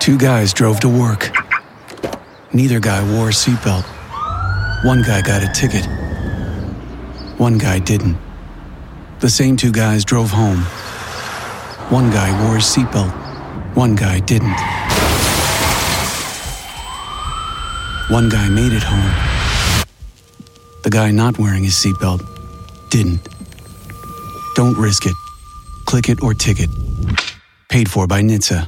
Two guys drove to work. Neither guy wore a seatbelt. One guy got a ticket. One guy didn't. The same two guys drove home. One guy wore his seatbelt. One guy didn't. One guy made it home. The guy not wearing his seatbelt didn't. Don't risk it. Click it or ticket. Paid for by NHTSA.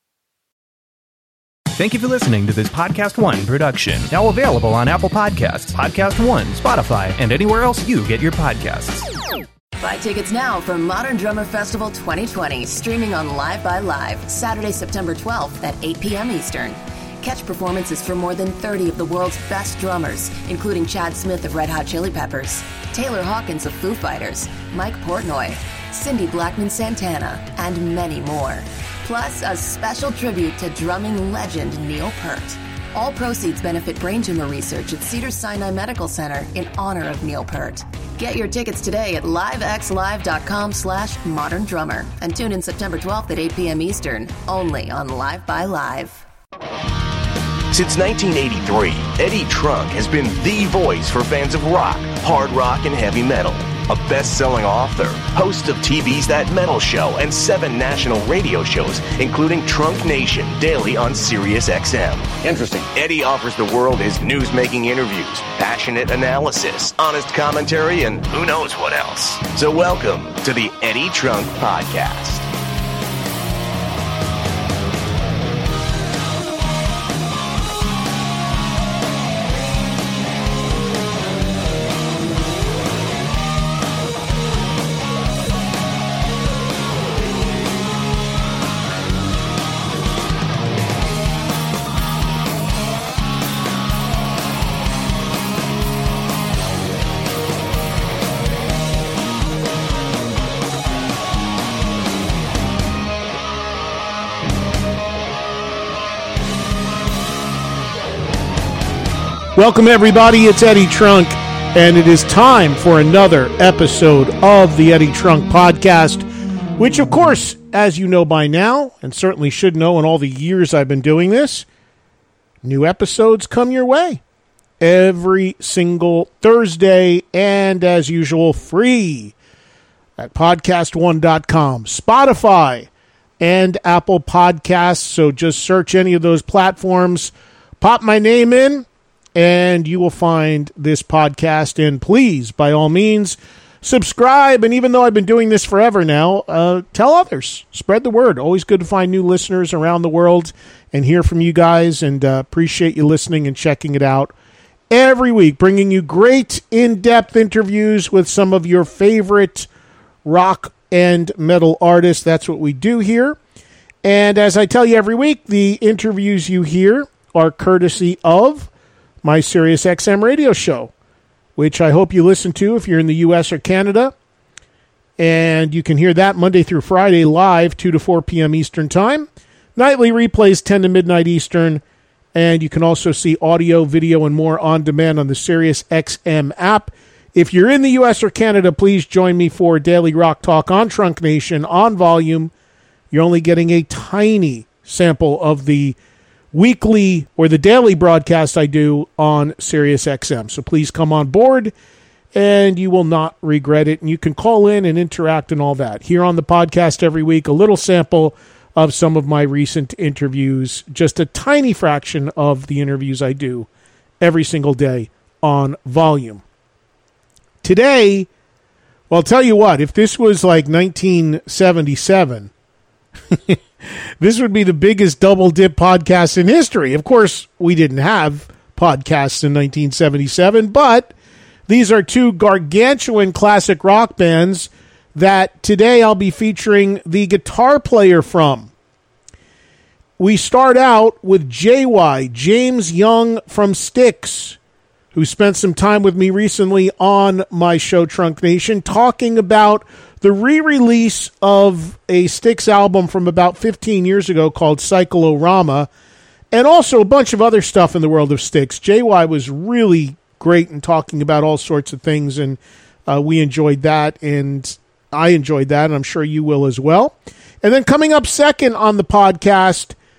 Thank you for listening to this Podcast One production. Now available on Apple Podcasts, Podcast One, Spotify, and anywhere else you get your podcasts. Buy tickets now for Modern Drummer Festival 2020, streaming on Live by Live, Saturday, September 12th at 8 p.m. Eastern. Catch performances from more than 30 of the world's best drummers, including Chad Smith of Red Hot Chili Peppers, Taylor Hawkins of Foo Fighters, Mike Portnoy, Cindy Blackman Santana, and many more. Plus, a special tribute to drumming legend Neil Peart. All proceeds benefit brain tumor research at Cedars-Sinai Medical Center in honor of Neil Peart. Get your tickets today at livexlive.com/Modern Drummer and tune in September 12th at 8 p.m. Eastern, only on Live by Live. Since 1983, Eddie Trunk has been the voice for fans of rock, hard rock, and heavy metal. A best-selling author, host of TV's That Metal Show and 7 national radio shows, including Trunk Nation, daily on Sirius XM. Interesting. Eddie offers the world his news-making interviews, passionate analysis, honest commentary, and who knows what else. So welcome to the Eddie Trunk Podcast. Welcome, everybody. It's Eddie Trunk, and it is time for another episode of the Eddie Trunk Podcast, which, of course, as you know by now, and certainly should know in all the years I've been doing this, new episodes come your way every single Thursday, and as usual, free at podcastone.com, Spotify, and Apple Podcasts. So just search any of those platforms, pop my name in, and you will find this podcast. And please, by all means, subscribe. And even though I've been doing this forever now, tell others. Spread the word. Always good to find new listeners around the world and hear from you guys. And appreciate you listening and checking it out every week, bringing you great in-depth interviews with some of your favorite rock and metal artists. That's what we do here. And as I tell you every week, the interviews you hear are courtesy of my Sirius XM radio show, which I hope you listen to if you're in the U.S. or Canada. And you can hear that Monday through Friday live, 2 to 4 p.m. Eastern Time. Nightly replays, 10 to midnight Eastern. And you can also see audio, video, and more on demand on the Sirius XM app. If you're in the U.S. or Canada, please join me for Daily Rock Talk on Trunk Nation on volume. You're only getting a tiny sample of the weekly or the daily broadcast I do on Sirius XM. So please come on board and you will not regret it. And you can call in and interact and all that. Here on the podcast every week, a little sample of some of my recent interviews, just a tiny fraction of the interviews I do every single day on volume. Today, well, I'll tell you what, if this was like 1977, this would be the biggest double dip podcast in history. Of course, we didn't have podcasts in 1977, but these are two gargantuan classic rock bands that today I'll be featuring the guitar player from. We start out with JY, James Young from Styx, who spent some time with me recently on my show Trunk Nation, talking about the re-release of a Styx album from about 15 years ago called Cyclorama, and also a bunch of other stuff in the world of Styx. JY was really great in talking about all sorts of things, and we enjoyed that, and I enjoyed that, and I'm sure you will as well. And then coming up second on the podcast,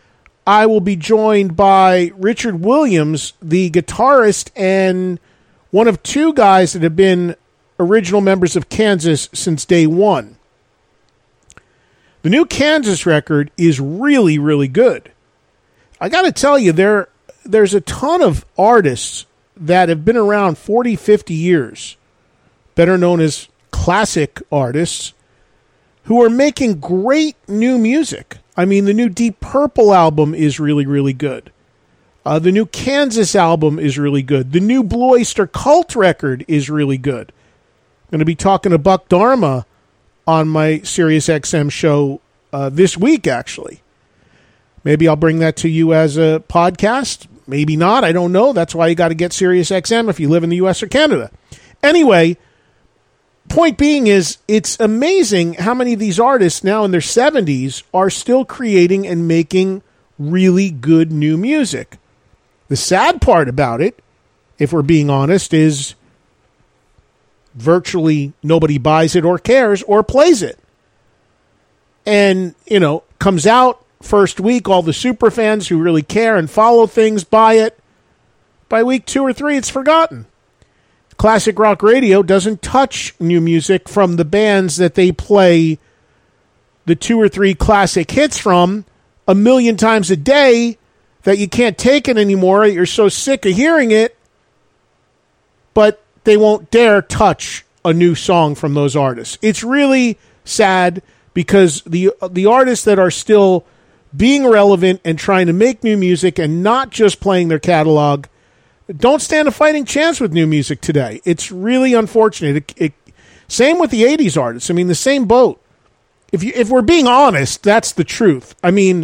I will be joined by Richard Williams, the guitarist and one of two guys that have been original members of Kansas since day one. The new Kansas record is really, really good. I got to tell you, there's a ton of artists that have been around 40, 50 years, better known as classic artists, who are making great new music. I mean, the new Deep Purple album is really, really good. The new Kansas album is really good. The new Blue Oyster Cult record is really good. I'm going to be talking to Buck Dharma on my SiriusXM show this week, actually. Maybe I'll bring that to you as a podcast. Maybe not. I don't know. That's why you got to get SiriusXM if you live in the U.S. or Canada. Anyway, point being is it's amazing how many of these artists now in their 70s are still creating and making really good new music. The sad part about it, if we're being honest, is virtually nobody buys it or cares or plays it. And, comes out first week, all the super fans who really care and follow things buy it. By week 2 or 3, it's forgotten. Classic rock radio doesn't touch new music from the bands that they play the 2 or 3 classic hits from a million times a day that you can't take it anymore. You're so sick of hearing it, but they won't dare touch a new song from those artists. It's really sad because the artists that are still being relevant and trying to make new music and not just playing their catalog don't stand a fighting chance with new music today. It's really unfortunate. Same with the 80s artists. I mean, the same boat. If we're being honest, that's the truth. I mean,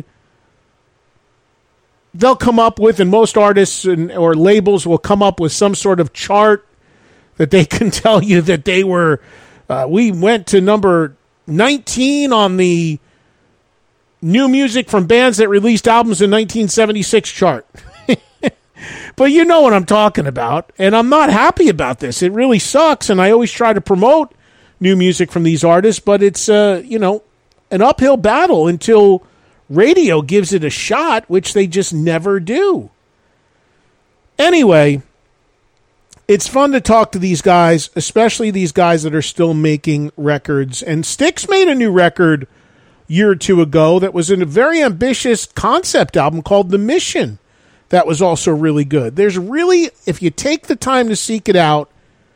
they'll come up with, and most artists or labels will come up with some sort of chart that they can tell you that they were, we went to number 19 on the new music from bands that released albums in 1976 chart. But you know what I'm talking about, and I'm not happy about this. It really sucks, and I always try to promote new music from these artists, but it's, an uphill battle until radio gives it a shot, which they just never do. Anyway, it's fun to talk to these guys, especially these guys that are still making records. And Styx made a new record a year or two ago that was a very ambitious concept album called The Mission. That was also really good. There's really, if you take the time to seek it out,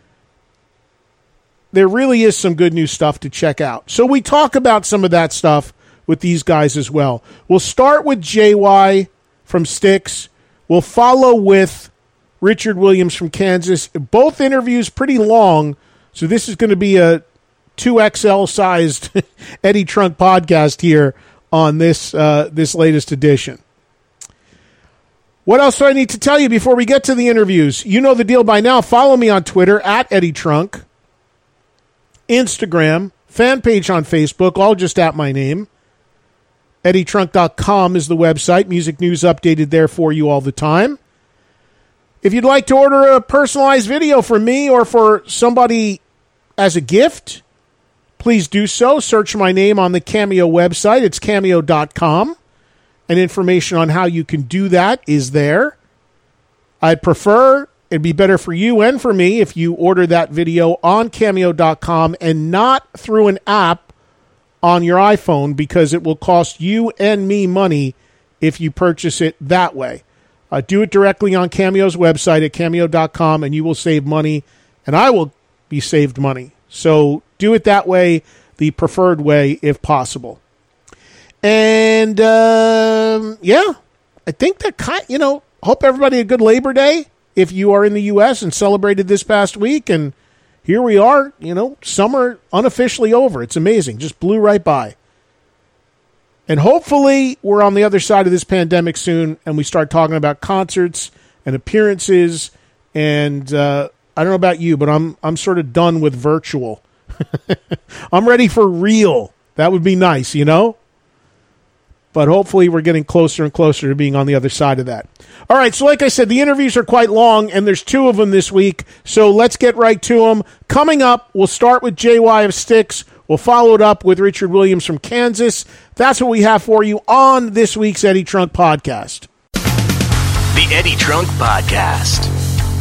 there really is some good new stuff to check out. So we talk about some of that stuff with these guys as well. We'll start with JY from Styx. We'll follow with Richard Williams from Kansas. Both interviews pretty long, so this is going to be a 2XL-sized Eddie Trunk podcast here on this latest edition. What else do I need to tell you before we get to the interviews? You know the deal by now. Follow me on Twitter, @Eddie Trunk, Instagram, fan page on Facebook, all just at my name. EddieTrunk.com is the website. Music news updated there for you all the time. If you'd like to order a personalized video for me or for somebody as a gift, please do so. Search my name on the Cameo website. It's Cameo.com. And information on how you can do that is there. I'd prefer, it'd be better for you and for me if you order that video on Cameo.com and not through an app on your iPhone, because it will cost you and me money if you purchase it that way. Do it directly on Cameo's website at Cameo.com and you will save money, and I will be saved money. So do it that way, the preferred way if possible. And, I think that hope everybody had a good Labor Day if you are in the U.S. and celebrated this past week. And here we are, summer unofficially over. It's amazing. Just blew right by. And hopefully we're on the other side of this pandemic soon and we start talking about concerts and appearances. And I don't know about you, but I'm sort of done with virtual. I'm ready for real. That would be nice, But hopefully we're getting closer and closer to being on the other side of that. All right, so like I said, the interviews are quite long, and there's 2 of them this week, so let's get right to them. Coming up, we'll start with JY of Styx. We'll follow it up with Richard Williams from Kansas. That's what we have for you on this week's Eddie Trunk Podcast. The Eddie Trunk Podcast.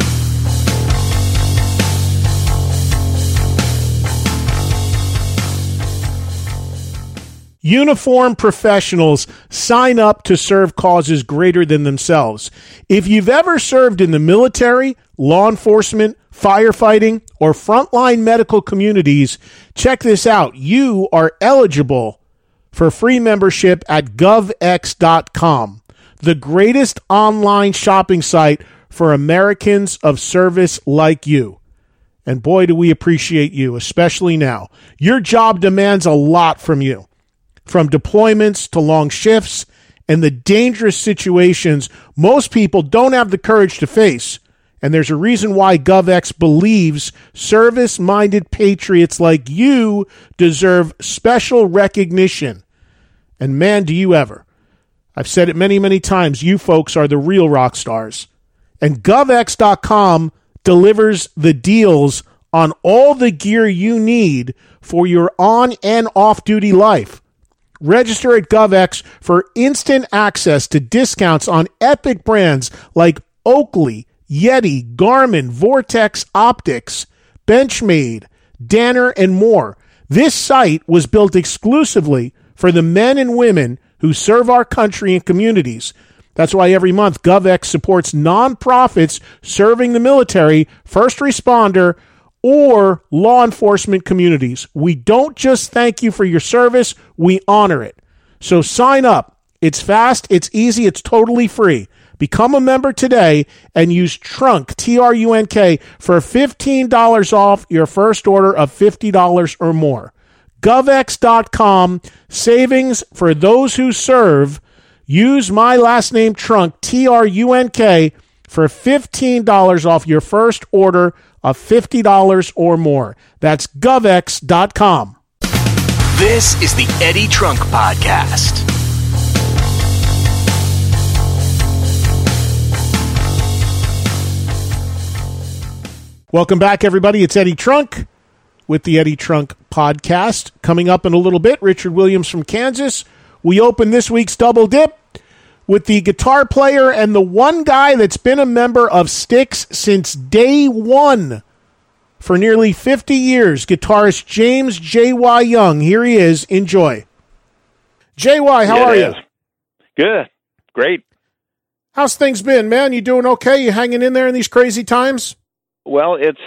Uniformed professionals sign up to serve causes greater than themselves. If you've ever served in the military, law enforcement, firefighting, or frontline medical communities, check this out. You are eligible for free membership at govx.com, the greatest online shopping site for Americans of service like you. And boy, do we appreciate you, especially now. Your job demands a lot from you. From deployments to long shifts and the dangerous situations most people don't have the courage to face. And there's a reason why GovX believes service-minded patriots like you deserve special recognition. And man, do you ever. I've said it many, many times, you folks are the real rock stars. And GovX.com delivers the deals on all the gear you need for your on- and off-duty life. Register at GovX for instant access to discounts on epic brands like Oakley, Yeti, Garmin, Vortex Optics, Benchmade, Danner, and more. This site was built exclusively for the men and women who serve our country and communities. That's why every month GovX supports nonprofits serving the military, first responder, or law enforcement communities. We don't just thank you for your service, we honor it. So sign up. It's fast, it's easy, it's totally free. Become a member today and use TRUNK, T-R-U-N-K, for $15 off your first order of $50 or more. GovX.com, savings for those who serve. Use my last name, Trunk, T-R-U-N-K, for $15 off your first order of $50 or more. That's GovX.com. This is the Eddie Trunk Podcast. Welcome back, everybody. It's Eddie Trunk with the Eddie Trunk Podcast. Coming up in a little bit, Richard Williams from Kansas. We open this week's Double Dip with the guitar player and the one guy that's been a member of Styx since day one for nearly 50 years, guitarist James J.Y. Young. Here he is. Enjoy. J.Y., how are you? Good. Great. How's things been, man? You doing okay? You hanging in there in these crazy times? Well, it's,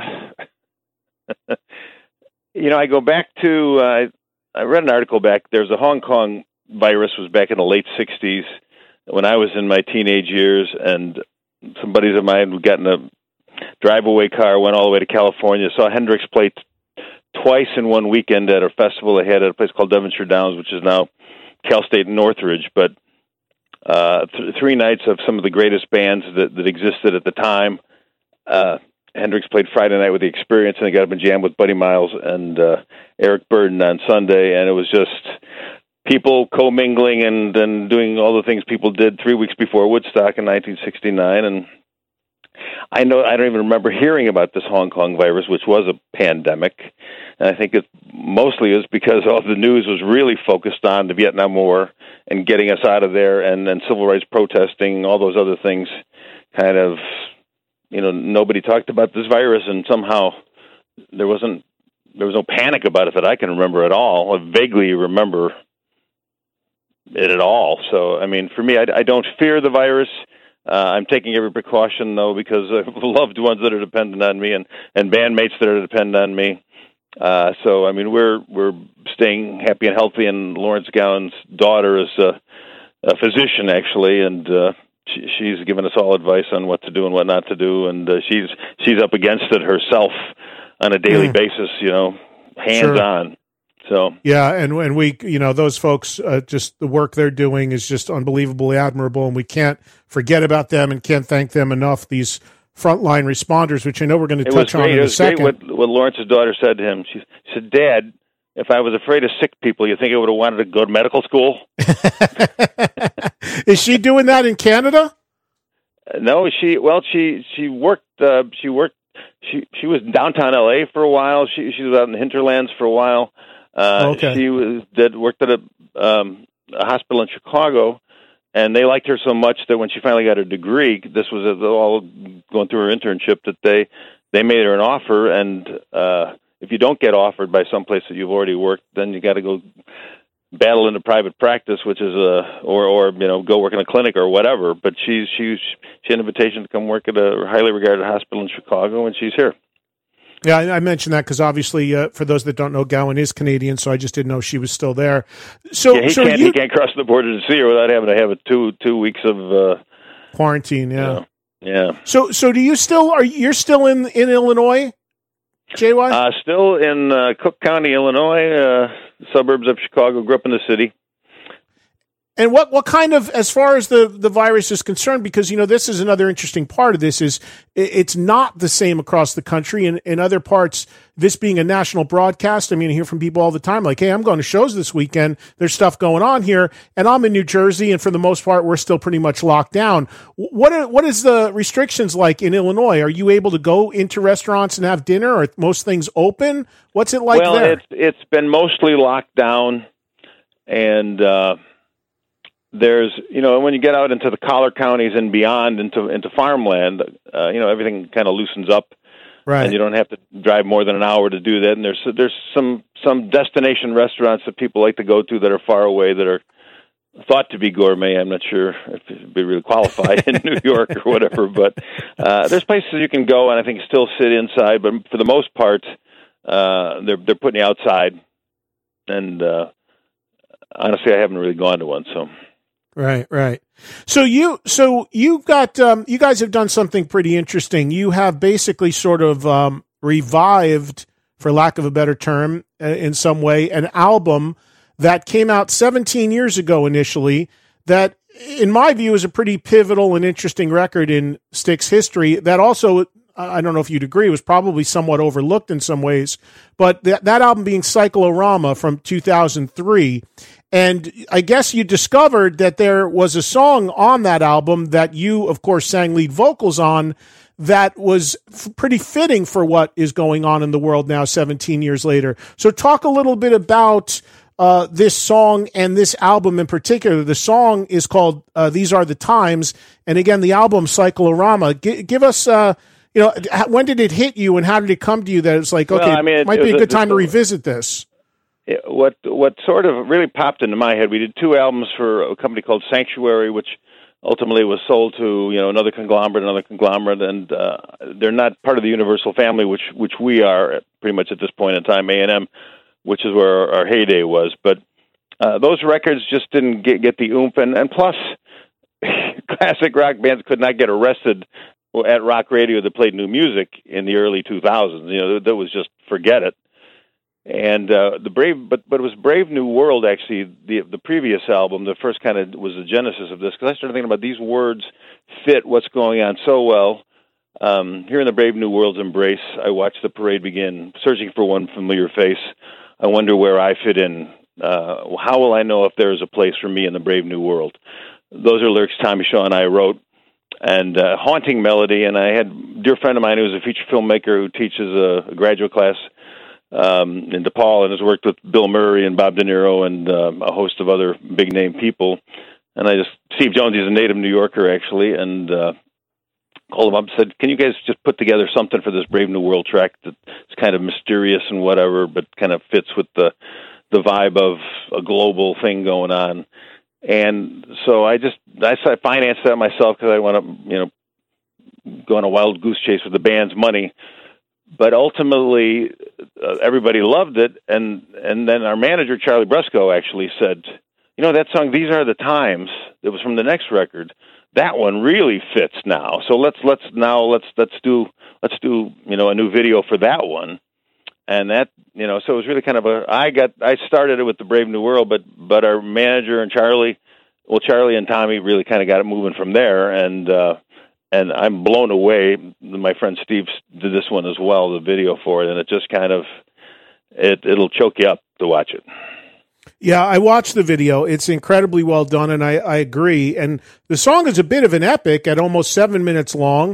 I go back to, I read an article back, there's a Hong Kong virus was back in the late 60s when I was in my teenage years, and some buddies of mine got in a drive-away car, went all the way to California, saw Hendrix play twice in one weekend at a festival they had at a place called Devonshire Downs, which is now Cal State Northridge, but 3 nights of some of the greatest bands that existed at the time. Hendrix played Friday night with The Experience, and they got up and jammed with Buddy Miles and Eric Burdon on Sunday, and it was just people commingling and doing all the things people did 3 weeks before Woodstock in 1969. And I don't even remember hearing about this Hong Kong virus, which was a pandemic. And I think it mostly is because all the news was really focused on the Vietnam War and getting us out of there, and civil rights protesting, all those other things. Kind of, nobody talked about this virus, and somehow there was no panic about it that I can remember at all. I vaguely remember it at all. So, I mean, for me, I don't fear the virus. I'm taking every precaution, though, because I have loved ones that are dependent on me and bandmates that are dependent on me. So, I mean, we're staying happy and healthy, and Lawrence Gowan's daughter is a physician, actually, and she's given us all advice on what to do and what not to do, and she's up against it herself on a daily basis, hands-on. So yeah, and we, those folks, just the work they're doing is just unbelievably admirable, and we can't forget about them and can't thank them enough. These frontline responders, which I know we're going to touch on in a second. It was great what Lawrence's daughter said to him. She said, "Dad, if I was afraid of sick people, you think I would have wanted to go to medical school?" Is she doing that in Canada? No, she worked she was downtown L.A. for a while. She was out in the hinterlands for a while. Okay. She worked at a hospital in Chicago, and they liked her so much that when she finally got her degree, this was all going through her internship, that they made her an offer. And if you don't get offered by some place that you've already worked, then you got to go battle into private practice, which is or go work in a clinic or whatever. But she had an invitation to come work at a highly regarded hospital in Chicago, and she's here. Yeah, I mentioned that because obviously, for those that don't know, Gowan is Canadian, so I just didn't know she was still there. So, yeah, he can't cross the border to see her without having to have 2 weeks of quarantine. Yeah, yeah. So do you still you're still in Illinois, JY? Still in Cook County, Illinois, suburbs of Chicago. Grew up in the city. And what kind of, as far as the virus is concerned, because, this is another interesting part of this, is it's not the same across the country. And in other parts, this being a national broadcast, I hear from people all the time, like, hey, I'm going to shows this weekend. There's stuff going on here. And I'm in New Jersey, and for the most part, we're still pretty much locked down. What is the restrictions like in Illinois? Are you able to go into restaurants and have dinner? Are most things open? What's it like there? Well, it's been mostly locked down, and there's, when you get out into the collar counties and beyond into farmland, everything kind of loosens up, right? And you don't have to drive more than an hour to do that. And there's some destination restaurants that people like to go to that are far away, that are thought to be gourmet. I'm not sure if it'd be really qualified in New York or whatever, but there's places you can go and I think still sit inside. But for the most part, they're putting you outside. And honestly, I haven't really gone to one, so. Right. So you've got, you guys have done something pretty interesting. You have basically sort of revived, for lack of a better term, in some way, an album that came out 17 years ago initially, that, in my view, is a pretty pivotal and interesting record in Styx history, that also, I don't know if you'd agree, was probably somewhat overlooked in some ways, but that album being Cyclorama from 2003. And I guess you discovered that there was a song on that album that you, of course, sang lead vocals on that was pretty fitting for what is going on in the world now 17 years later. So talk a little bit about this song and this album in particular. The song is called These Are the Times. And again, the album Cyclorama. Give us, when did it hit you and how did it come to you that it's like, okay, it might be a good time to revisit this? What sort of really popped into my head, we did 2 albums for a company called Sanctuary, which ultimately was sold to another conglomerate, and they're not part of the Universal family, which we are pretty much at this point in time, A&M, which is where our heyday was. But those records just didn't get the oomph, and plus, classic rock bands could not get arrested at rock radio that played new music in the early 2000s. That was just forget it. And but it was Brave New World, actually, the previous album, the first kind of was the genesis of this, because I started thinking about these words fit what's going on so well. Here in the Brave New World's embrace, I watch the parade begin, searching for one familiar face. I wonder where I fit in. How will I know if there is a place for me in the Brave New World? Those are lyrics Tommy Shaw and I wrote, and haunting melody. And I had a dear friend of mine who was a feature filmmaker who teaches a graduate class in DePaul and has worked with Bill Murray and Bob De Niro and a host of other big name people. And Steve Jones, he's a native New Yorker actually, and called him up and said, can you guys just put together something for this Brave New World track that's kind of mysterious and whatever, but kind of fits with the vibe of a global thing going on. And so I financed that myself because I want to, go on a wild goose chase with the band's money. But ultimately, everybody loved it, and then our manager Charlie Brusco actually said, that song "These Are the Times" that was from the next record, that one really fits now. So let's do a new video for that one, and that so it was really kind of I started it with the Brave New World, but our manager and Charlie and Tommy really kind of got it moving from there, and I'm blown away. My friend Steve did this one as well, the video for it, and it just kind of, it'll choke you up to watch it. Yeah, I watched the video. It's incredibly well done, and I agree. And the song is a bit of an epic at almost 7 minutes long.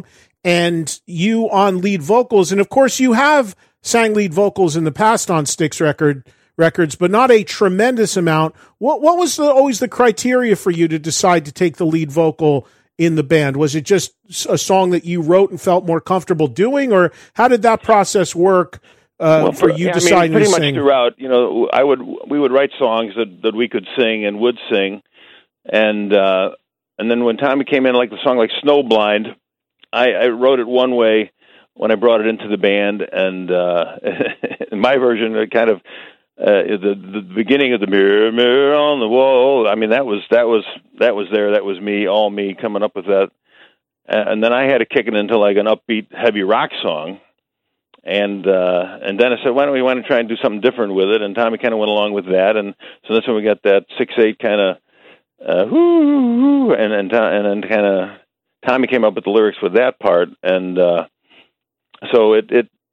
and you on lead vocals. And of course, you have sang lead vocals in the past on Styx records, but not a tremendous amount. What was always the criteria for you to decide to take the lead vocal in the band? Was it just a song that you wrote and felt more comfortable doing, or how did that process work for you deciding pretty to much sing? Throughout, we would write songs that we could sing and would sing, and then when Tommy came in, like the song like Snowblind, I wrote it one way when I brought it into the band, and in my version, it kind of the beginning of the mirror, mirror on the wall. I mean, that was there. That was me, all me, coming up with that. And then I had to kick it into like an upbeat, heavy rock song. And Dennis said, why don't we try and do something different with it? And Tommy kind of went along with that. And so that's when we got that 6/8 kind of whoo, and then kind of Tommy came up with the lyrics with that part. And so it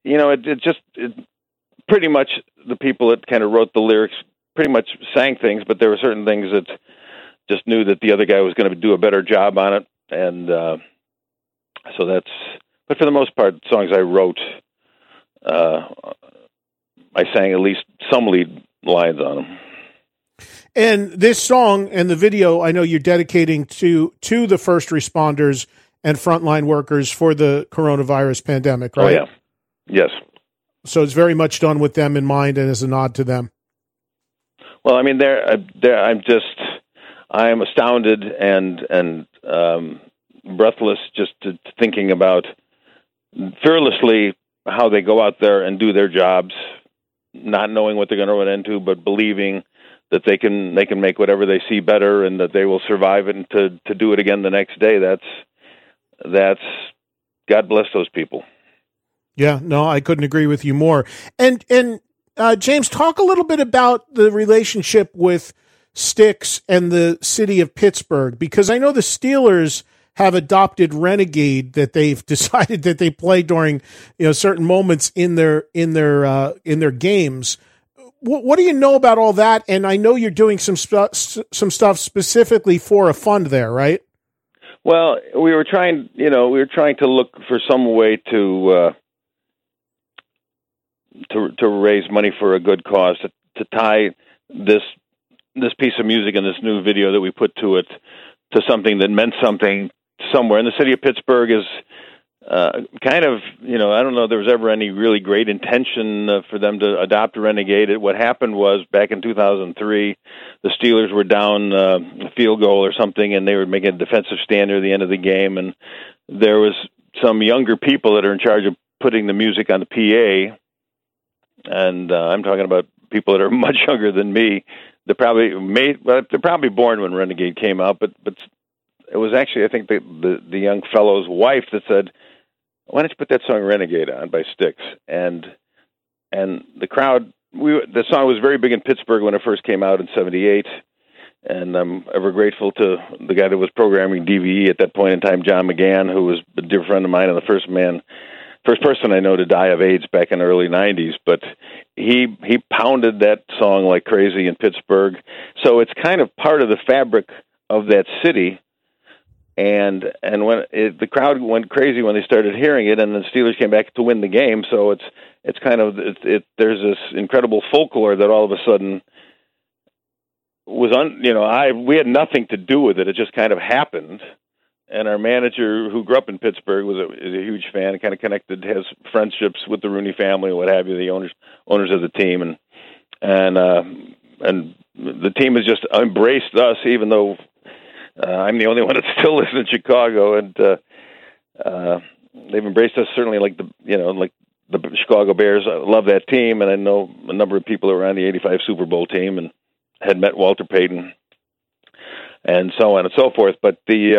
pretty much the people that kind of wrote the lyrics pretty much sang things, but there were certain things that just knew that the other guy was going to do a better job on it. And so but for the most part, songs I wrote, I sang at least some lead lines on them. And this song and the video, I know you're dedicating to the first responders and frontline workers for the coronavirus pandemic, right? Oh, yeah. Yes. So it's very much done with them in mind and as a nod to them. Well, I mean, I'm astounded and breathless just to thinking about fearlessly how they go out there and do their jobs, not knowing what they're going to run into, but believing that they can make whatever they see better and that they will survive it and to do it again the next day. That's God bless those people. Yeah, no, I couldn't agree with you more. And James, talk a little bit about the relationship with Styx and the city of Pittsburgh, because I know the Steelers have adopted Renegade that they've decided that they play during certain moments in their games. What do you know about all that? And I know you're doing some stuff specifically for a fund there, right? Well, we were trying to look for some way to raise money for a good cause, to tie this piece of music and this new video that we put to it to something that meant something somewhere. And the city of Pittsburgh is kind of, I don't know if there was ever any really great intention for them to adopt Renegade. What happened was back in 2003, the Steelers were down a field goal or something, and they were making a defensive stand near the end of the game. And there was some younger people that are in charge of putting the music on the PA. And I'm talking about people that are much younger than me. They're probably born when Renegade came out, but it was actually, I think, the young fellow's wife that said, "Why don't you put that song Renegade on by Styx?" And the crowd, the song was very big in Pittsburgh when it first came out in '78, and I'm ever grateful to the guy that was programming DVE at that point in time, John McGann, who was a dear friend of mine and the first person I know to die of AIDS back in the early '90s. But he pounded that song like crazy in Pittsburgh, so it's kind of part of the fabric of that city. And when the crowd went crazy when they started hearing it, and the Steelers came back to win the game, so it's kind of there's this incredible folklore that all of a sudden was we had nothing to do with it. It just kind of happened. And our manager, who grew up in Pittsburgh, is a huge fan and kind of connected, has friendships with the Rooney family and what have you, the owners of the team, and the team has just embraced us, even though I'm the only one that still lives in Chicago, and they've embraced us certainly like the Chicago Bears. I love that team, and I know a number of people who were on the '85 Super Bowl team and had met Walter Payton, and so on and so forth. But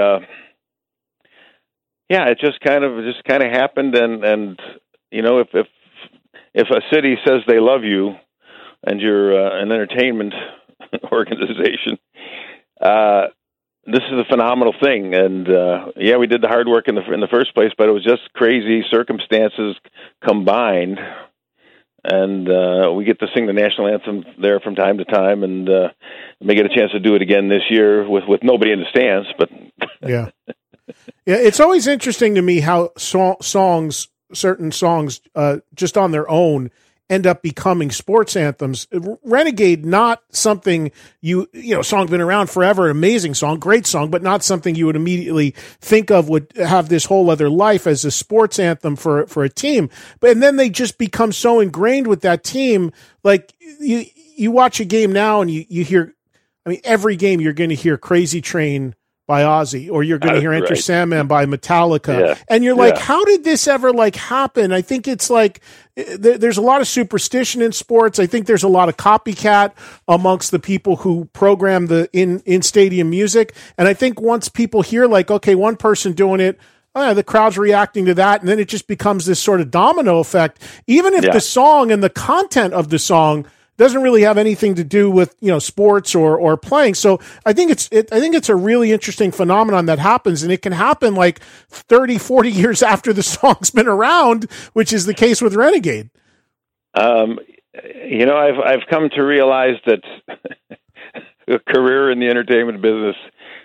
it just kind of happened, and if a city says they love you, and you're an entertainment organization, this is a phenomenal thing. And we did the hard work in the first place, but it was just crazy circumstances combined, and we get to sing the national anthem there from time to time, and may get a chance to do it again this year with nobody in the stands. But yeah. Yeah, it's always interesting to me how certain songs, just on their own, end up becoming sports anthems. Renegade, not something song been around forever, amazing song, great song, but not something you would immediately think of would have this whole other life as a sports anthem for a team. And then they just become so ingrained with that team. Like you watch a game now and you hear, every game you're going to hear Crazy Train by Ozzy, or you're going to hear Enter Sandman by Metallica. And you're like, how did this ever happen? I think it's there's a lot of superstition in sports. I think there's a lot of copycat amongst the people who program the in stadium music. And I think once people hear okay, one person doing it, the crowd's reacting to that. And then it just becomes this sort of domino effect. Even if the song and the content of the song doesn't really have anything to do with sports or playing. So I think it's a really interesting phenomenon that happens, and it can happen 30, 40 years after the song's been around, which is the case with Renegade. I've come to realize that a career in the entertainment business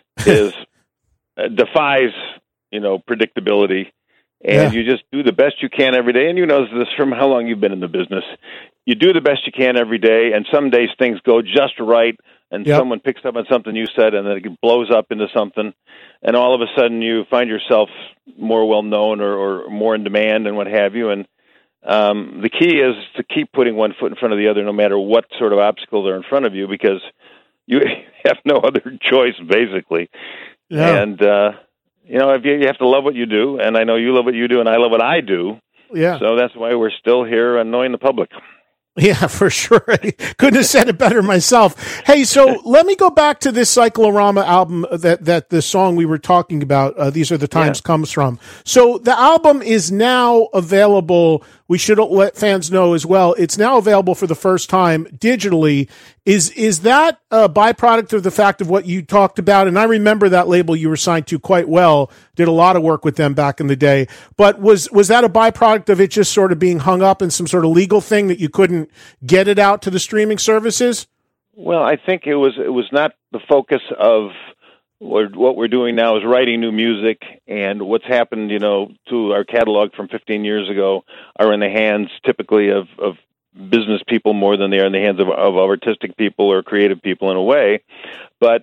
defies predictability, and you just do the best you can every day. And you know this from how long you've been in the business. You do the best you can every day, and some days things go just right, and someone picks up on something you said, and then it blows up into something, and all of a sudden you find yourself more well-known or more in demand and what have you. And the key is to keep putting one foot in front of the other no matter what sort of obstacles are in front of you, because you have no other choice, basically. Yeah. And, you have to love what you do, and I know you love what you do, and I love what I do. Yeah. So that's why we're still here annoying the public. Yeah, for sure. I couldn't have said it better myself. Hey, so let me go back to this Cyclorama album that the song we were talking about, These Are the Times, comes from. So the album is now available. We should let fans know as well. It's now available for the first time digitally. Is that a byproduct of the fact of what you talked about? And I remember that label you were signed to quite well. Did a lot of work with them back in the day. But was that a byproduct of it just sort of being hung up in some sort of legal thing that you couldn't get it out to the streaming services? Well, I think it was not the focus of what we're doing now is writing new music, and what's happened, to our catalog from 15 years ago are in the hands typically of business people more than they are in the hands of artistic people or creative people in a way. But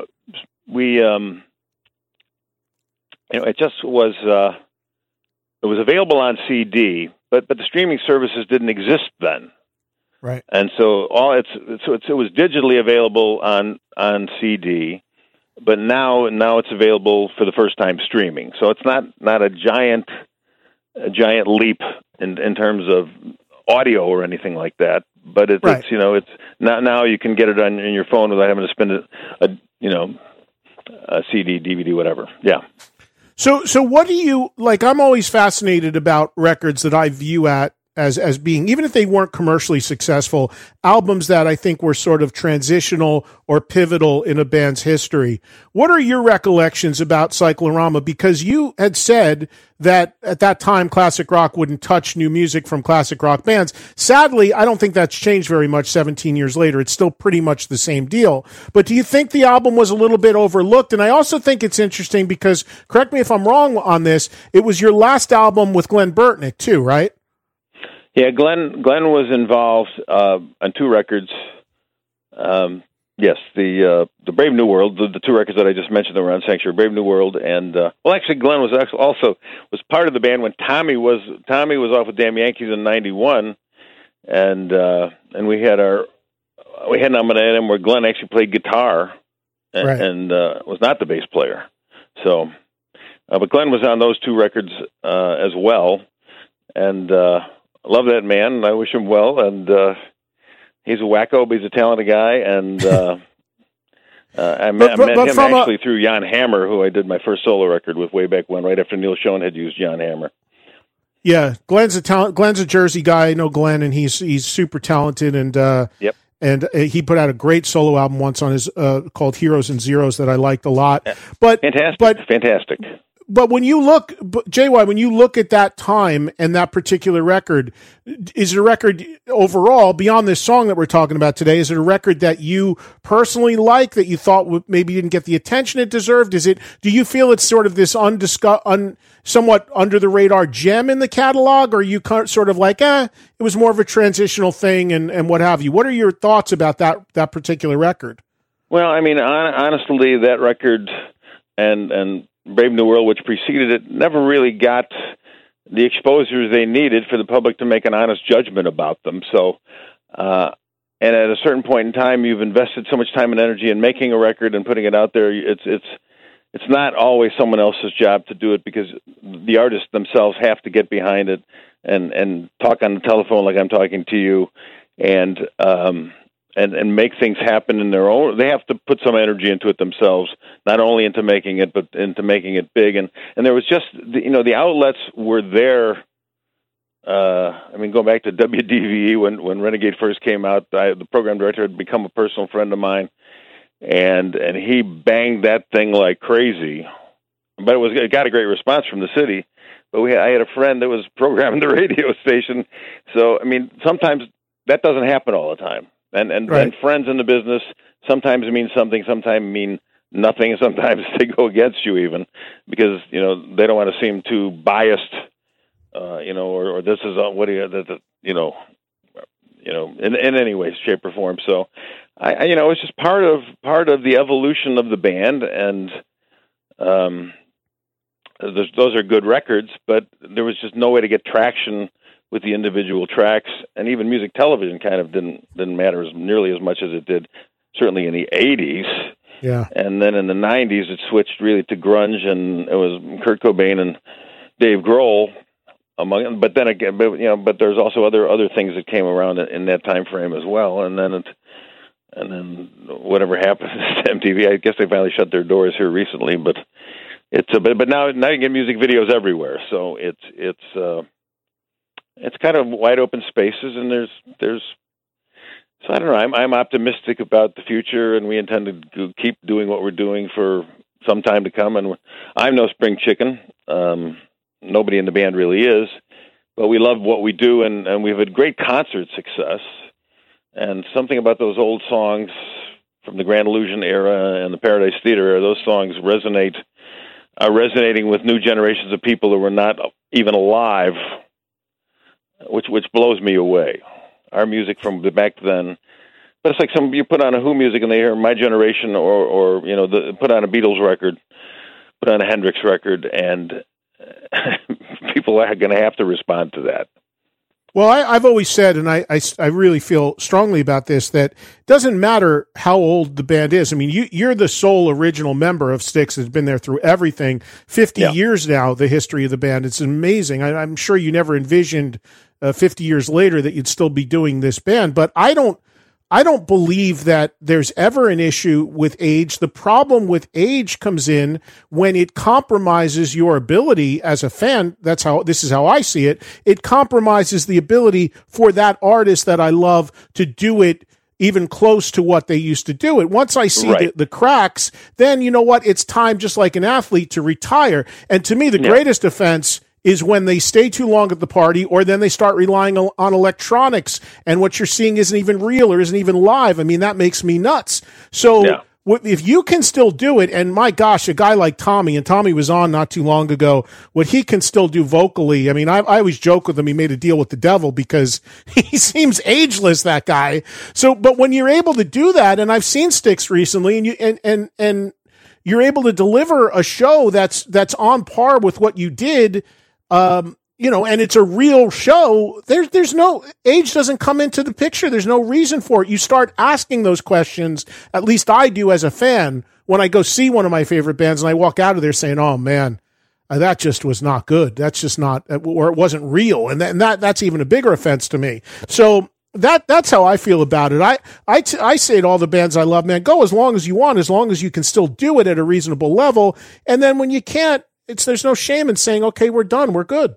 it just was it was available on CD, but the streaming services didn't exist then. Right. And so it was digitally available on CD. But now it's available for the first time streaming. So it's not a giant leap in terms of audio or anything like that. But it's it's now you can get it on your phone without having to spend a CD, DVD, whatever. Yeah. So what do you like? I'm always fascinated about records that I view as being, even if they weren't commercially successful, albums that I think were sort of transitional or pivotal in a band's history. What are your recollections about Cyclorama? Because you had said that at that time, classic rock wouldn't touch new music from classic rock bands. Sadly, I don't think that's changed very much 17 years later. It's still pretty much the same deal. But do you think the album was a little bit overlooked? And I also think it's interesting because, correct me if I'm wrong on this, it was your last album with Glenn Burtnick too, right? Yeah, Glenn was involved on two records. Yes, the Brave New World, the two records that I just mentioned that were on Sanctuary, Brave New World, and actually Glenn was also part of the band when Tommy was off with Damn Yankees in '91, and we had an album where Glenn actually played guitar and was not the bass player. So, but Glenn was on those two records as well, and. I love that man, and I wish him well. And he's a wacko, but he's a talented guy. And I met him actually through Jan Hammer, who I did my first solo record with way back when, right after Neil Schon had used Jan Hammer. Yeah, Glenn's a Jersey guy. I know Glenn, and he's super talented. And yep. And he put out a great solo album once on his called Heroes and Zeros that I liked a lot. Yeah. Fantastic. But when you look, JY, when you look at that time and that particular record, is it a record overall, beyond this song that we're talking about today, is it a record that you personally like, that you thought maybe didn't get the attention it deserved? Do you feel it's sort of this somewhat under the radar gem in the catalog, or are you sort of like, it was more of a transitional thing and what have you? What are your thoughts about that particular record? Well, I mean, honestly, that record and Brave New World, which preceded it, never really got the exposures they needed for the public to make an honest judgment about them. So, and at a certain point in time, you've invested so much time and energy in making a record and putting it out there. It's not always someone else's job to do it, because the artists themselves have to get behind it and talk on the telephone like I'm talking to you, and make things happen in their own. They have to put some energy into it themselves, not only into making it, but into making it big. And there was just, the outlets were there. I mean, going back to WDVE, when Renegade first came out, the program director had become a personal friend of mine, and he banged that thing like crazy. But it got a great response from the city. But I had a friend that was programming the radio station. So, I mean, sometimes that doesn't happen all the time. And right. And friends in the business sometimes mean something, sometimes mean nothing, sometimes they go against you even, because they don't want to seem too biased, or this is in any way, shape, or form. So, it's just part of the evolution of the band, and those are good records, but there was just no way to get traction with the individual tracks, and even music television kind of didn't matter nearly as much as it did, certainly in the 80s. Yeah. And then in the 90s, it switched really to grunge, and it was Kurt Cobain and Dave Grohl among. But then again, but there's also other things that came around in that time frame as well. And then whatever happened to MTV, I guess they finally shut their doors here recently. But but now you get music videos everywhere, so it's kind of wide open spaces, and there's so I don't know. I'm optimistic about the future, and we intend to keep doing what we're doing for some time to come. And I'm no spring chicken. Nobody in the band really is, but we love what we do, and we've had great concert success. And something about those old songs from the Grand Illusion era and the Paradise Theater era, those songs are resonating with new generations of people who were not even alive, which blows me away. Our music from back then, but it's like you put on a Who music and they hear My Generation, or put on a Beatles record, put on a Hendrix record, and people are going to have to respond to that. Well, I've always said, and I really feel strongly about this, that it doesn't matter how old the band is. I mean, you're the sole original member of Styx that's been there through everything. 50 years now, the history of the band. It's amazing. I'm sure you never envisioned 50 years later that you'd still be doing this band, but I don't believe that there's ever an issue with age. The problem with age comes in when it compromises your ability as a fan. This is how I see it. It compromises the ability for that artist that I love to do it even close to what they used to do it. Once I see the cracks, then you know what? It's time, just like an athlete, to retire. And to me, the greatest offense is when they stay too long at the party, or then they start relying on electronics, and what you're seeing isn't even real or isn't even live. I mean, that makes me nuts. So if you can still do it, and my gosh, a guy like Tommy, and Tommy was on not too long ago, what he can still do vocally, I mean, I always joke with him, he made a deal with the devil because he seems ageless, that guy. So, but when you're able to do that, and I've seen Styx recently, and you're able to deliver a show that's on par with what you did, and it's a real show, there's no age doesn't come into the picture. There's no reason for it. You start asking those questions. At least I do as a fan when I go see one of my favorite bands and I walk out of there saying, oh man, that just was not good. That's just not, or it wasn't real. And that's even a bigger offense to me. So that's how I feel about it. I say to all the bands I love, man, go as long as you want, as long as you can still do it at a reasonable level. And then when you can't, there's no shame in saying, okay, we're done. We're good.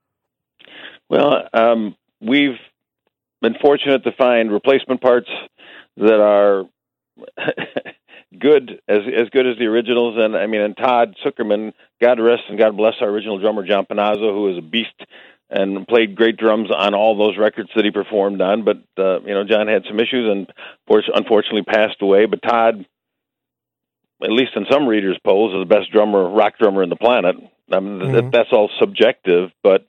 Well, we've been fortunate to find replacement parts that are good as good as the originals. And I mean, and Todd Zuckerman, God rest and God bless our original drummer John Panazzo, who was a beast and played great drums on all those records that he performed on. But John had some issues and unfortunately passed away. But Todd, at least in some readers' polls, is the best rock drummer in the planet. I mean, that's all subjective, but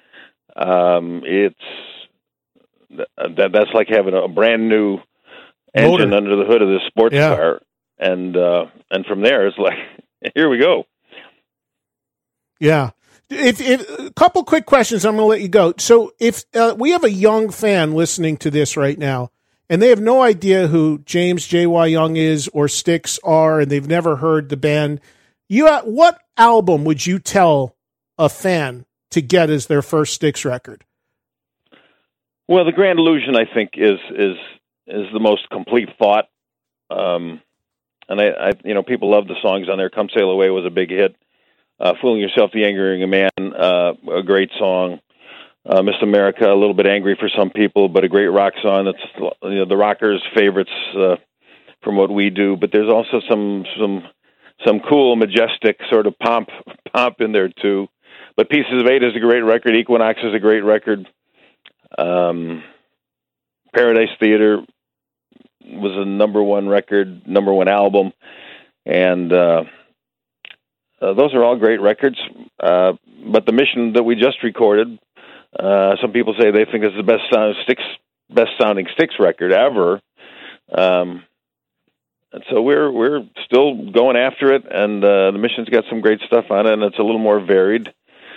that's like having a brand new engine under the hood of this sports car, and from there it's like, here we go. Yeah. A couple quick questions, I'm going to let you go. So if we have a young fan listening to this right now, and they have no idea who James J.Y. Young is or Styx are, and they've never heard the band, what album would you tell a fan to get as their first Styx record? Well, The Grand Illusion, I think, is the most complete thought. And I people love the songs on there. Come Sail Away was a big hit. Fooling Yourself, The Angering a Man, a great song. Miss America, a little bit angry for some people, but a great rock song. That's the rockers' favorites from what we do. But there's also some cool, majestic sort of pomp in there too. But Pieces of Eight is a great record. Equinox is a great record. Paradise Theater was a number one record, number one album, and those are all great records. But the Mission that we just recorded, some people say they think it's the best sounding Styx record ever. And so we're still going after it, and the Mission's got some great stuff on it, and it's a little more varied.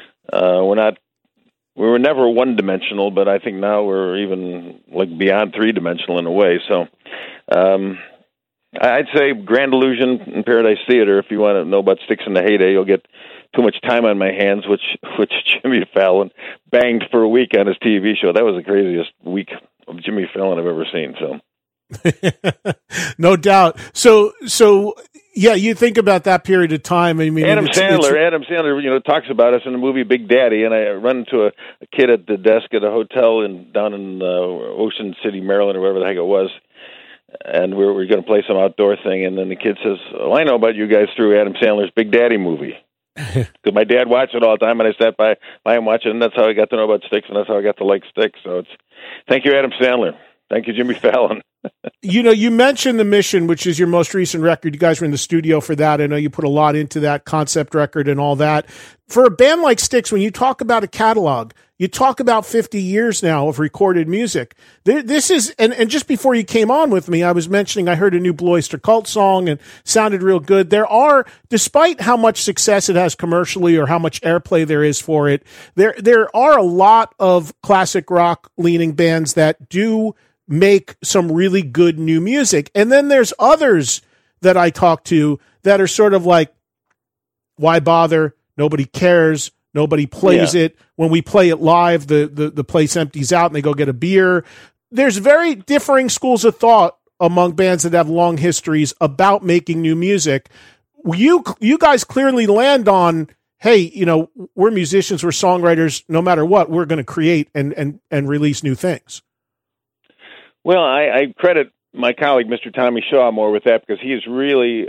We were never one-dimensional, but I think now we're even like beyond three-dimensional in a way. So I'd say Grand Illusion and Paradise Theater. If you want to know about Styx in the heyday, you'll get Too Much Time on My Hands, which Jimmy Fallon banged for a week on his TV show. That was the craziest week of Jimmy Fallon I've ever seen. So. No doubt. So yeah, you think about that period of time. I mean, Adam Sandler, talks about us in the movie Big Daddy, and I run into a kid at the desk at a hotel down in Ocean City, Maryland, or wherever the heck it was, and we're going to play some outdoor thing, and then the kid says, "Well, I know about you guys through Adam Sandler's Big Daddy movie." Because my dad watched it all the time, and I sat by him watching, and that's how I got to know about Styx, and that's how I got to like Styx. So thank you, Adam Sandler. Thank you, Jimmy Fallon. You mentioned The Mission, which is your most recent record. You guys were in the studio for that. I know you put a lot into that concept record and all that. For a band like Styx, when you talk about a catalog, you talk about 50 years now of recorded music. This is, and just before you came on with me, I was mentioning I heard a new Blue Oyster Cult song and sounded real good. There are, despite how much success it has commercially or how much airplay there is for it, there are a lot of classic rock leaning bands that do make some really good new music. And then there's others that I talk to that are sort of like, why bother? Nobody cares. Nobody plays it. When we play it live, the place empties out and they go get a beer. There's very differing schools of thought among bands that have long histories about making new music. You guys clearly land on, hey, we're musicians, we're songwriters, no matter what, we're going to create and release new things. Well, I credit my colleague, Mr. Tommy Shaw, more with that because he is really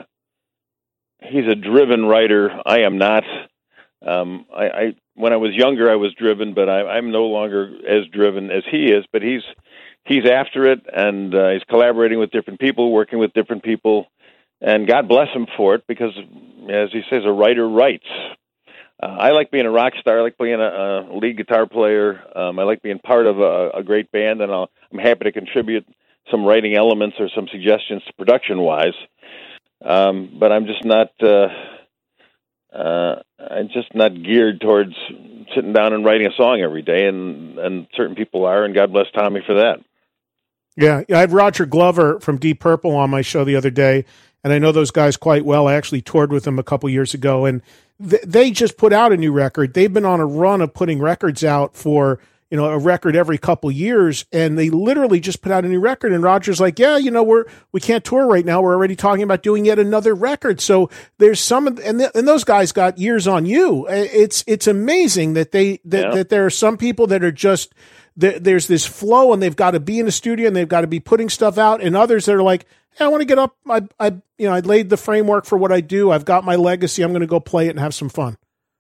he's a driven writer. I am not. When I was younger, I was driven, but I'm no longer as driven as he is. But he's after it, and he's collaborating with different people, working with different people, and God bless him for it because, as he says, a writer writes. I like being a rock star. I like being a lead guitar player. I like being part of a great band, and I'm happy to contribute some writing elements or some suggestions production-wise. But I'm just not geared towards sitting down and writing a song every day, and certain people are, and God bless Tommy for that. Yeah, I had Roger Glover from Deep Purple on my show the other day, and I know those guys quite well. I actually toured with them a couple years ago, and they just put out a new record. They've been on a run of putting records out for, a record every couple years, and they literally just put out a new record. And Roger's like, yeah, we can't tour right now. We're already talking about doing yet another record. So there's some, and those guys got years on you. It's amazing that that there are some people that are just, there's this flow, and they've got to be in the studio and they've got to be putting stuff out, and others that are like, hey, I want to get up. I laid the framework for what I do. I've got my legacy. I'm going to go play it and have some fun.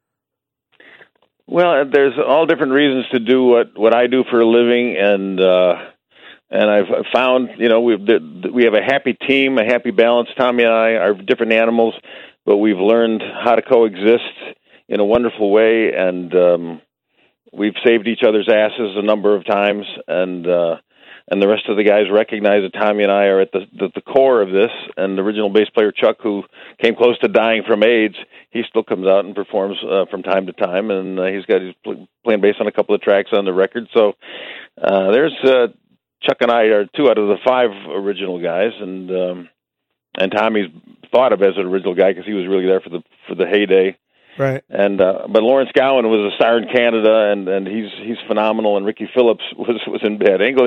Well, there's all different reasons to do what I do for a living, and I've found, we have a happy team, a happy balance. Tommy and I are different animals, but we've learned how to coexist in a wonderful way, and we've saved each other's asses a number of times, and the rest of the guys recognize that Tommy and I are at the core of this. And the original bass player, Chuck, who came close to dying from AIDS, he still comes out and performs from time to time, and he's playing bass on a couple of tracks on the record. So there's Chuck and I are 2 out of the 5 original guys, and Tommy's thought of as an original guy because he was really there for the heyday. Right. And but Lawrence Gowan was a star in Canada, and he's phenomenal. And Ricky Phillips was in Bad English,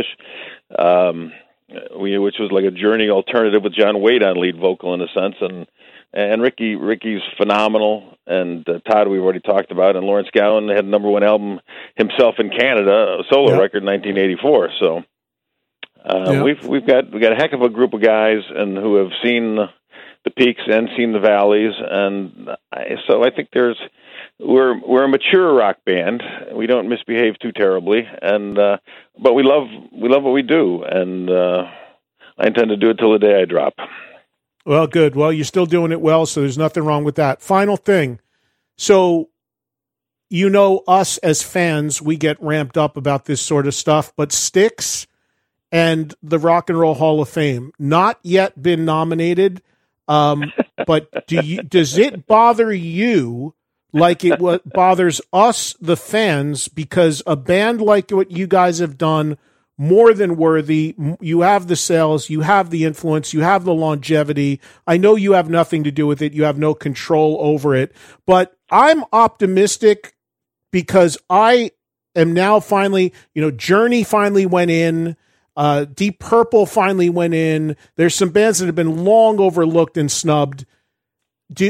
which was like a Journey alternative with John Wade on lead vocal in a sense. And Ricky's phenomenal. And Todd we've already talked about. And Lawrence Gowan had a #1 album himself in Canada, a solo record in 1984. So we've got a heck of a group of guys and who have seen the peaks and seen the valleys, and so I think we're a mature rock band. We don't misbehave too terribly, and but we love what we do, and I intend to do it till the day I drop. Well, good. Well, you're still doing it well, so there's nothing wrong with that. Final thing, so us as fans, we get ramped up about this sort of stuff, but Styx and the Rock and Roll Hall of Fame not yet been nominated. But does it bother you like it bothers us, the fans, because a band like what you guys have done, more than worthy, you have the sales, you have the influence, you have the longevity. I know you have nothing to do with it. You have no control over it, but I'm optimistic because I am now finally, Journey finally went in. Deep Purple finally went in. There's some bands that have been long overlooked and snubbed. Does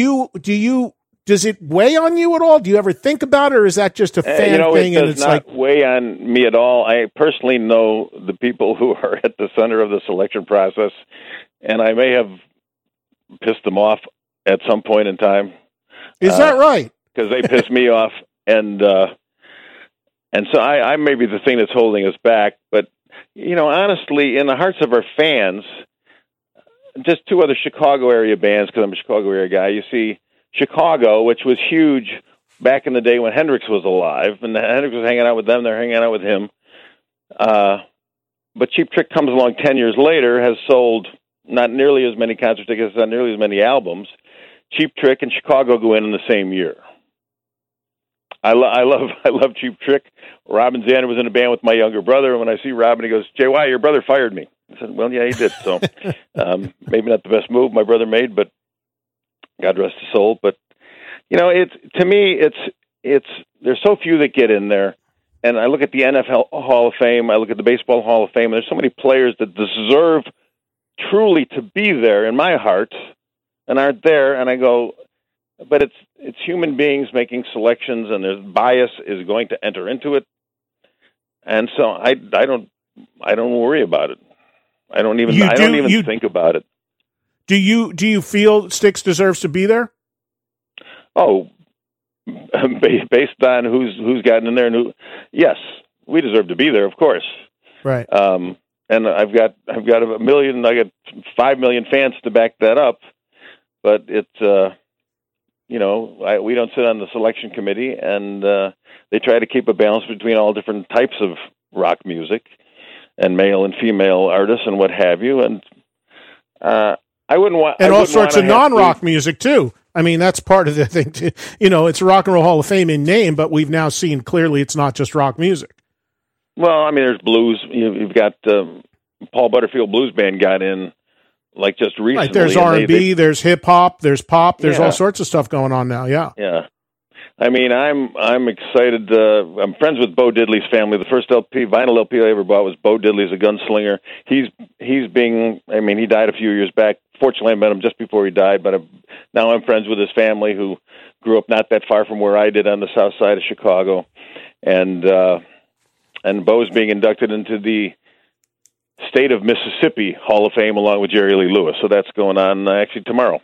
it weigh on you at all? Do you ever think about it, or is that just a fan thing? It does not weigh on me at all. I personally know the people who are at the center of the selection process, and I may have pissed them off at some point in time. Is that right? Because they pissed me off, and so I may be the thing that's holding us back, but honestly, in the hearts of our fans, just 2 other Chicago area bands, because I'm a Chicago area guy. You see Chicago, which was huge back in the day when Hendrix was alive, and Hendrix was hanging out with them, they're hanging out with him. But Cheap Trick comes along 10 years later, has sold not nearly as many concert tickets, not nearly as many albums. Cheap Trick and Chicago go in the same year. I love Cheap Trick. Robin Zander was in a band with my younger brother, and when I see Robin, he goes, "JY, your brother fired me." I said, "Well, yeah, he did." So maybe not the best move my brother made, but God rest his soul. But to me, it's there's so few that get in there, and I look at the NFL Hall of Fame, I look at the Baseball Hall of Fame, and there's so many players that deserve truly to be there in my heart, and aren't there, and I go. But it's human beings making selections, and there's bias is going to enter into it, and so I don't worry about it. I don't even think about it. Do you feel Styx deserves to be there? Oh, based on who's gotten in there, and yes, we deserve to be there, of course. Right. And I've got 1 million, I got 5 million fans to back that up, but it's. We don't sit on the selection committee, and they try to keep a balance between all different types of rock music and male and female artists and what have you. And I wouldn't want... And all sorts of non-rock music, too. I mean, that's part of the thing, too. It's Rock and Roll Hall of Fame in name, but we've now seen clearly it's not just rock music. Well, I mean, there's blues. You've got Paul Butterfield Blues Band got in like just recently. Right, there's R&B, there's hip hop, there's pop, there's all sorts of stuff going on now. Yeah. Yeah. I mean, I'm excited. I'm friends with Bo Diddley's family. The first vinyl LP I ever bought was Bo Diddley's A Gunslinger. He died a few years back. Fortunately, I met him just before he died, but now I'm friends with his family, who grew up not that far from where I did on the south side of Chicago. And Bo's being inducted into the State of Mississippi Hall of Fame along with Jerry Lee Lewis. So that's going on actually tomorrow.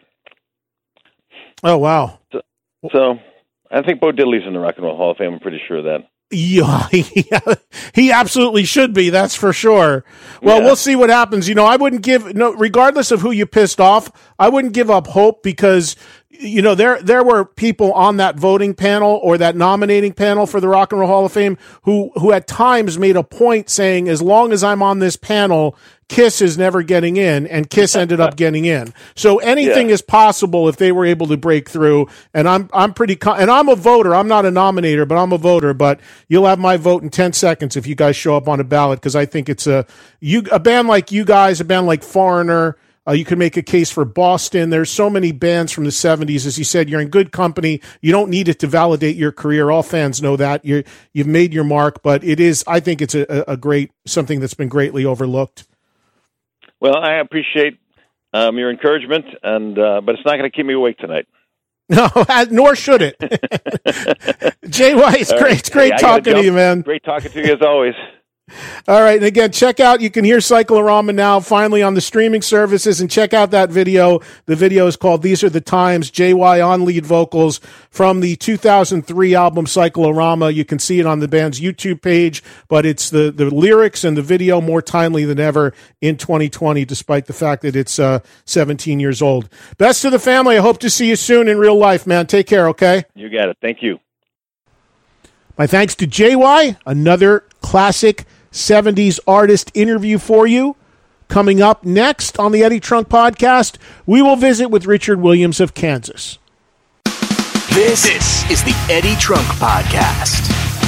Oh, wow. So I think Bo Diddley's in the Rock and Roll Hall of Fame. I'm pretty sure of that. Yeah, he absolutely should be. That's for sure. Well, We'll see what happens. I wouldn't regardless of who you pissed off, I wouldn't give up hope, because there were people on that voting panel or that nominating panel for the Rock and Roll Hall of Fame who at times made a point saying, as long as I'm on this panel, Kiss is never getting in, and Kiss ended up getting in. So anything is possible if they were able to break through. And I'm pretty, and I'm a voter. I'm not a nominator, but I'm a voter. But you'll have my vote in 10 seconds if you guys show up on a ballot, because I think it's a band like you guys, a band like Foreigner. You can make a case for Boston. There's so many bands from the 70s. As you said, you're in good company. You don't need it to validate your career. All fans know that. You've made your mark, but I think it's a great, something that's been greatly overlooked. Well, I appreciate your encouragement, but it's not going to keep me awake tonight. No, nor should it. JY, it's great. It's great talking to you, man. Great talking to you as always. All right, and again, check out, you can hear Cyclorama now finally on the streaming services, and check out that video. The video is called These Are the Times, JY on lead vocals from the 2003 album Cyclorama. You can see it on the band's YouTube page, but it's the lyrics and the video more timely than ever in 2020, despite the fact that it's 17 years old. Best to the family. I hope to see you soon in real life, man. Take care, okay? You got it. Thank you. My thanks to JY, another classic 70s artist interview for you. Coming up next on the Eddie Trunk Podcast, we will visit with Richard Williams of Kansas. This is the Eddie Trunk Podcast.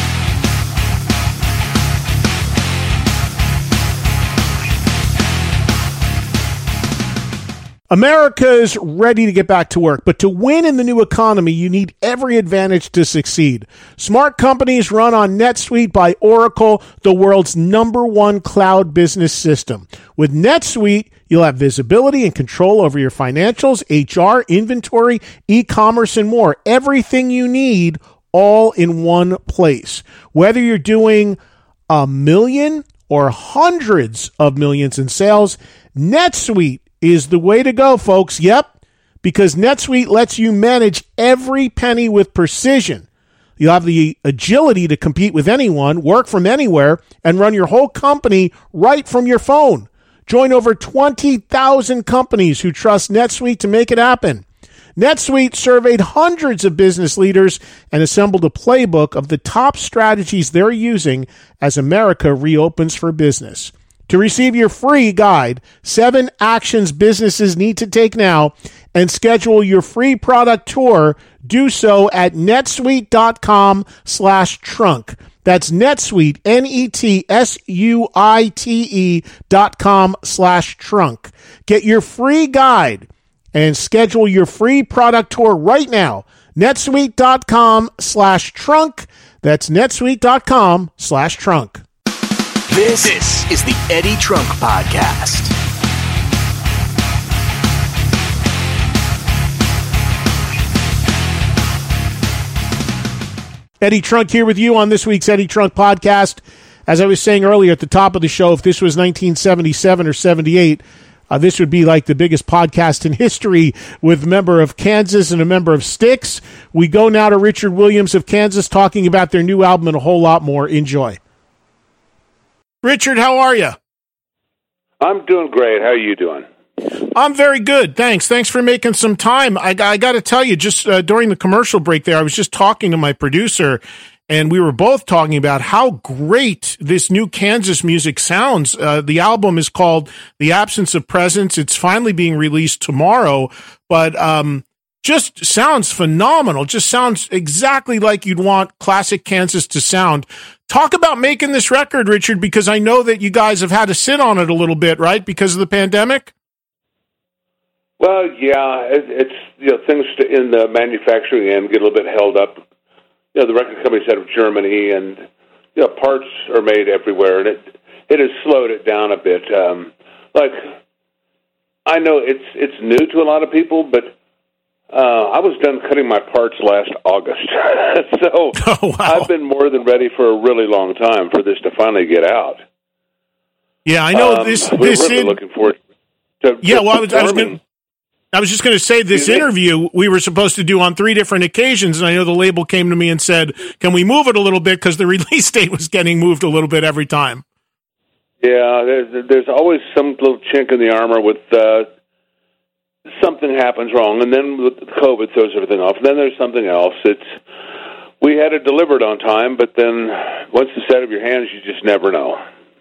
America is ready to get back to work, but to win in the new economy, you need every advantage to succeed. Smart companies run on NetSuite by Oracle, the world's #1 cloud business system. With NetSuite, you'll have visibility and control over your financials, HR, inventory, e-commerce, and more. Everything you need, all in one place. Whether you're doing $1 million or hundreds of millions in sales, NetSuite is the way to go, folks. Yep, because NetSuite lets you manage every penny with precision. You'll have the agility to compete with anyone, work from anywhere, and run your whole company right from your phone. Join over 20,000 companies who trust NetSuite to make it happen. NetSuite surveyed hundreds of business leaders and assembled a playbook of the top strategies they're using as America reopens for business. To receive your free guide, 7 actions businesses need to take now, and schedule your free product tour, do so at netsuite.com/trunk. That's NetSuite, NetSuite.com/trunk. Get your free guide and schedule your free product tour right now. netsuite.com/trunk. That's netsuite.com/trunk. This is the Eddie Trunk Podcast. Eddie Trunk here with you on this week's Eddie Trunk Podcast. As I was saying earlier at the top of the show, if this was 1977 or 78, this would be like the biggest podcast in history, with a member of Kansas and a member of Styx. We go now to Richard Williams of Kansas talking about their new album and a whole lot more. Enjoy. Richard, how are you? I'm doing great. How are you doing? I'm very good. Thanks. Thanks for making some time. I got to tell you, just during the commercial break there, I was just talking to my producer, and we were both talking about how great this new Kansas music sounds. The album is called The Absence of Presence. It's finally being released tomorrow, but just sounds phenomenal. Just sounds exactly like you'd want classic Kansas to sound. Talk about making this record, Richard, because I know that you guys have had to sit on it a little bit, right, because of the pandemic? Well, yeah, it's things in the manufacturing end get a little bit held up the record companies out of Germany, and parts are made everywhere, and it has slowed it down a bit. I know it's new to a lot of people, but I was done cutting my parts last August, so wow. I've been more than ready for a really long time for this to finally get out. Yeah, I know We're really looking forward to I was just going to say this interview we were supposed to do on 3 different occasions, and I know the label came to me and said, can we move it a little bit, because the release date was getting moved a little bit every time. Yeah, there's always some little chink in the armor with something happens wrong, and then with COVID throws everything off, and then there's something else. We had it delivered on time, but then once it's out of your hands, you just never know.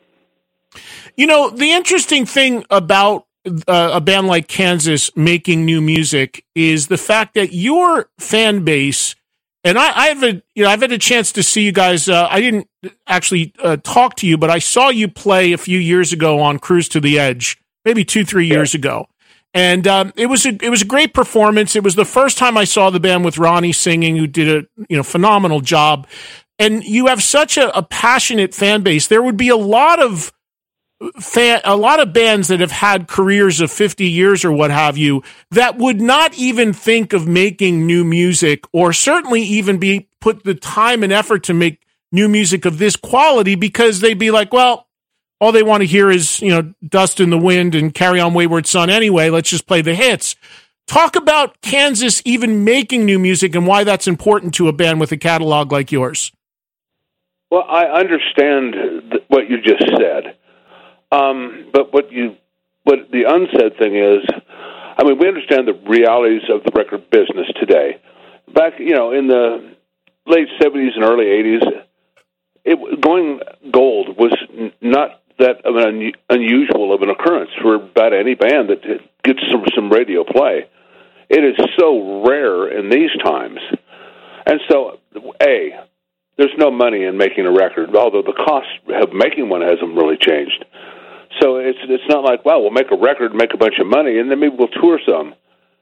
The interesting thing about a band like Kansas making new music is the fact that your fan base, and I've had a chance to see you guys. I didn't actually talk to you, but I saw you play a few years ago on Cruise to the Edge, maybe 2-3 years ago, and it was a great performance. It was the first time I saw the band with Ronnie singing, who did a phenomenal job. And you have such a passionate fan base. There would be a lot of bands that have had careers of 50 years or what have you that would not even think of making new music, or certainly even put the time and effort to make new music of this quality, because they'd be like, well, all they want to hear is, Dust in the Wind and Carry On Wayward Son anyway. Let's just play the hits. Talk about Kansas even making new music and why that's important to a band with a catalog like yours. Well, I understand what you just said. But what the unsaid thing is, we understand the realities of the record business today. Back, in the late 70s and early 80s, going gold was not that of an unusual of an occurrence for about any band that gets some radio play. It is so rare in these times. And so, there's no money in making a record, although the cost of making one hasn't really changed. So it's not like, well, we'll make a record, make a bunch of money, and then maybe we'll tour some.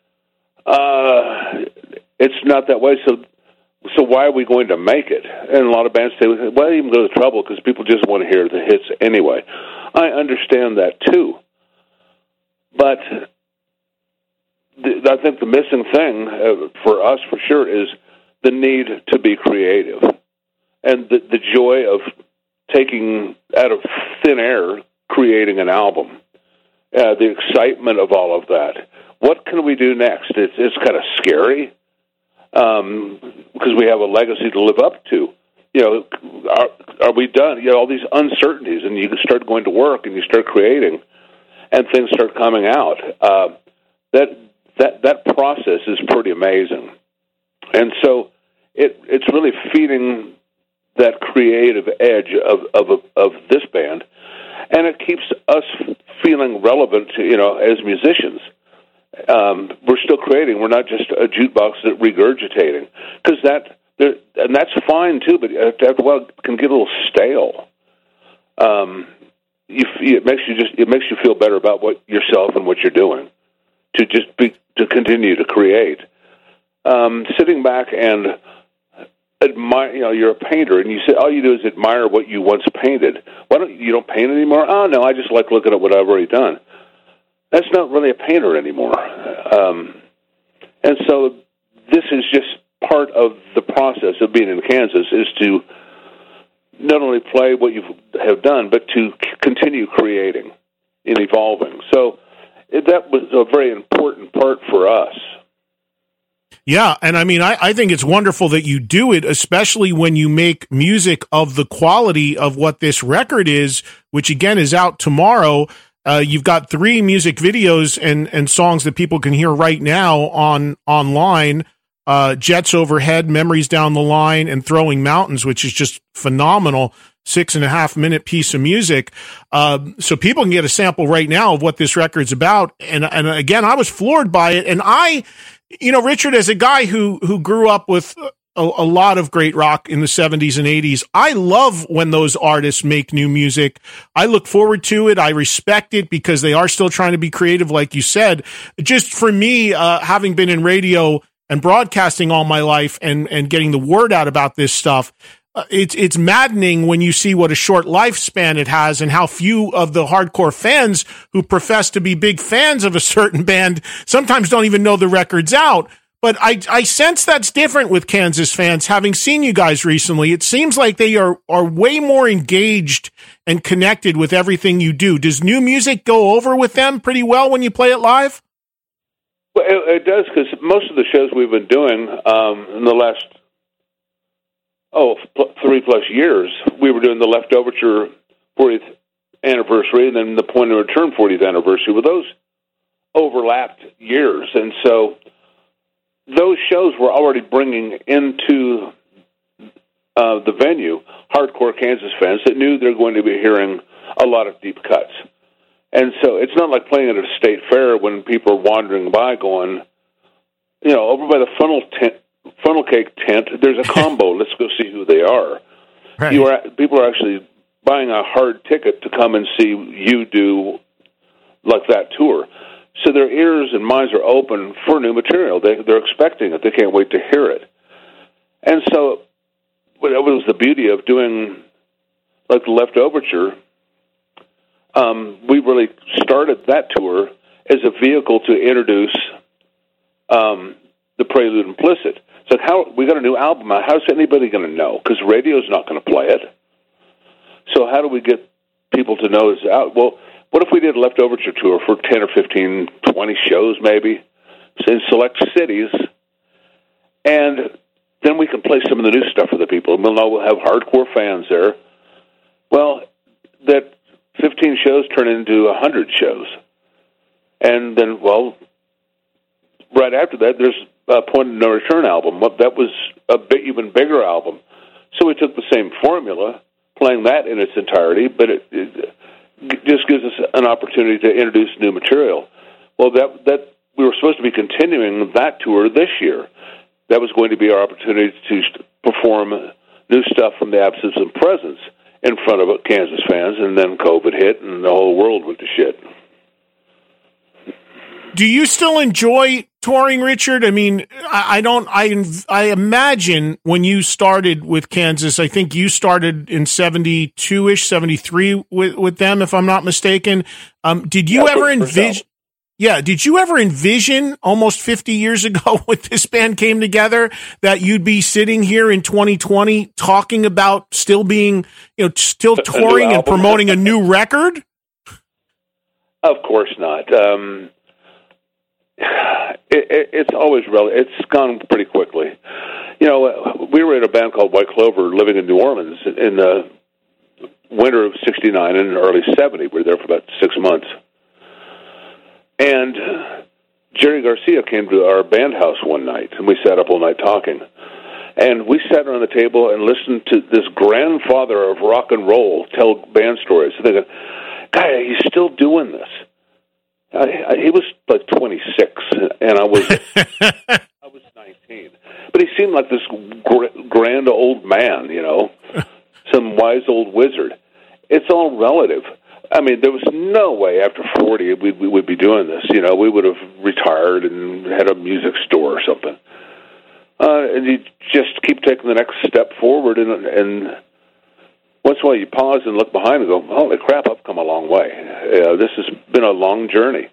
It's not that way. So why are we going to make it? And a lot of bands say, well, even go to the trouble because people just want to hear the hits anyway. I understand that too. But I think the missing thing for us, for sure, is the need to be creative. And the joy of taking out of thin air, creating an album, the excitement of all of that. What can we do next? It's kind of scary because we have a legacy to live up to. Are we done? All these uncertainties, and you start going to work and you start creating, and things start coming out. That process is pretty amazing, and so it's really feeding that creative edge of this band, and it keeps us feeling relevant, as musicians. We're still creating. We're not just a jukebox that regurgitating, because and that's fine too. But after a while, it can get a little stale. It makes you feel better about yourself and what you're doing, to continue to create. Sitting back and admire, you're a painter, and you say all you do is admire what you once painted. Why don't you paint anymore? Oh no, I just like looking at what I've already done. That's not really a painter anymore. And so this is just part of the process of being in Kansas, is to not only play what you have done, but to continue creating and evolving. So that was a very important part for us. Yeah, and I think it's wonderful that you do it, especially when you make music of the quality of what this record is, which again is out tomorrow. You've got 3 music videos and songs that people can hear right now online. Jets Overhead, Memories Down the Line, and Throwing Mountains, which is just phenomenal. 6.5-minute piece of music. So people can get a sample right now of what this record's about. And again, I was floored by it. And Richard, as a guy who grew up with a lot of great rock in the 70s and 80s, I love when those artists make new music. I look forward to it. I respect it because they are still trying to be creative, like you said. Just for me, having been in radio and broadcasting all my life and getting the word out about this stuff, it's maddening when you see what a short lifespan it has and how few of the hardcore fans who profess to be big fans of a certain band sometimes don't even know the record's out. But I sense that's different with Kansas fans. Having seen you guys recently, it seems like they are way more engaged and connected with everything you do. Does new music go over with them pretty well when you play it live? Well, it does, because most of the shows we've been doing in the last 3+ years, we were doing the Left Overture 40th anniversary and then the Point of Return 40th anniversary. Well, those overlapped years, and so those shows were already bringing into the venue hardcore Kansas fans that knew they're going to be hearing a lot of deep cuts. And so it's not like playing at a state fair when people are wandering by going, over by the funnel cake tent, there's a combo. Let's go see who they are. Right. People are actually buying a hard ticket to come and see you do like that tour. So their ears and minds are open for new material. They're expecting it. They can't wait to hear it. And so that was the beauty of doing like the Left Overture. We really started that tour as a vehicle to introduce the Prelude Implicit. So we got a new album. How's anybody going to know? Because radio's not going to play it. So how do we get people to know it's out? Well, what if we did a Left Overture tour for 10 or 15, 20 shows maybe in select cities, and then we can play some of the new stuff for the people, and we'll know we'll have hardcore fans there. Well, that 15 shows turn into 100 shows. And then, right after that, there's a Point of No Return album. That was a even bigger album. So we took the same formula, playing that in its entirety, but it just gives us an opportunity to introduce new material. Well, that we were supposed to be continuing that tour this year. That was going to be our opportunity to perform new stuff from the Absence and Presence in front of Kansas fans, and then COVID hit, and the whole world went to shit. Do you still enjoy touring, Richard? I mean, I imagine when you started with Kansas, I think you started in 72-ish, 73 with them, if I'm not mistaken. Did you ever envision? Yeah, did you ever envision almost 50 years ago when this band came together that you'd be sitting here in 2020 talking about still being, still touring and promoting a new record? Of course not. It's always relative. It's gone pretty quickly. We were in a band called White Clover living in New Orleans in the winter of '69 and early '70. We were there for about 6 months. And Jerry Garcia came to our band house one night, and we sat up all night talking. And we sat around the table and listened to this grandfather of rock and roll tell band stories. So they go, "Guy, he's still doing this." He was like 26, and I was 19. But he seemed like this grand old man, some wise old wizard. It's all relative. I mean, there was no way after 40 we would be doing this. We would have retired and had a music store or something. And you just keep taking the next step forward, and once in a while you pause and look behind and go, holy crap, I've come a long way. This has been a long journey.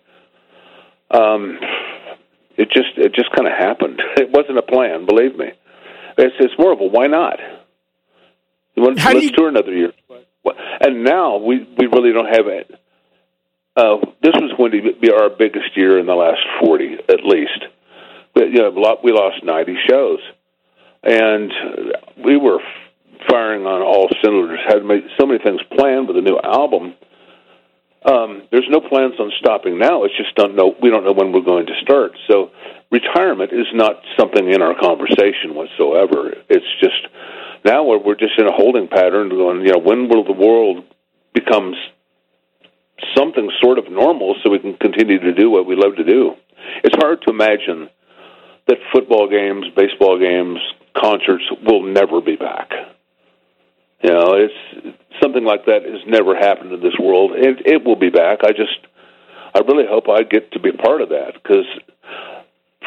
It just kind of happened. It wasn't a plan, believe me. It's more of a why not? Let's tour another year. And now we really don't have it. This was going to be our biggest year in the last 40, at least. But, we lost 90 shows. And we were firing on all cylinders, had so many things planned with a new album. There's no plans on stopping now. It's just we don't know when we're going to start. So retirement is not something in our conversation whatsoever. It's just now we're just in a holding pattern going, when will the world become something sort of normal so we can continue to do what we love to do? It's hard to imagine that football games, baseball games, concerts will never be back. It's something like that has never happened in this world. It will be back. I really hope I get to be part of that, because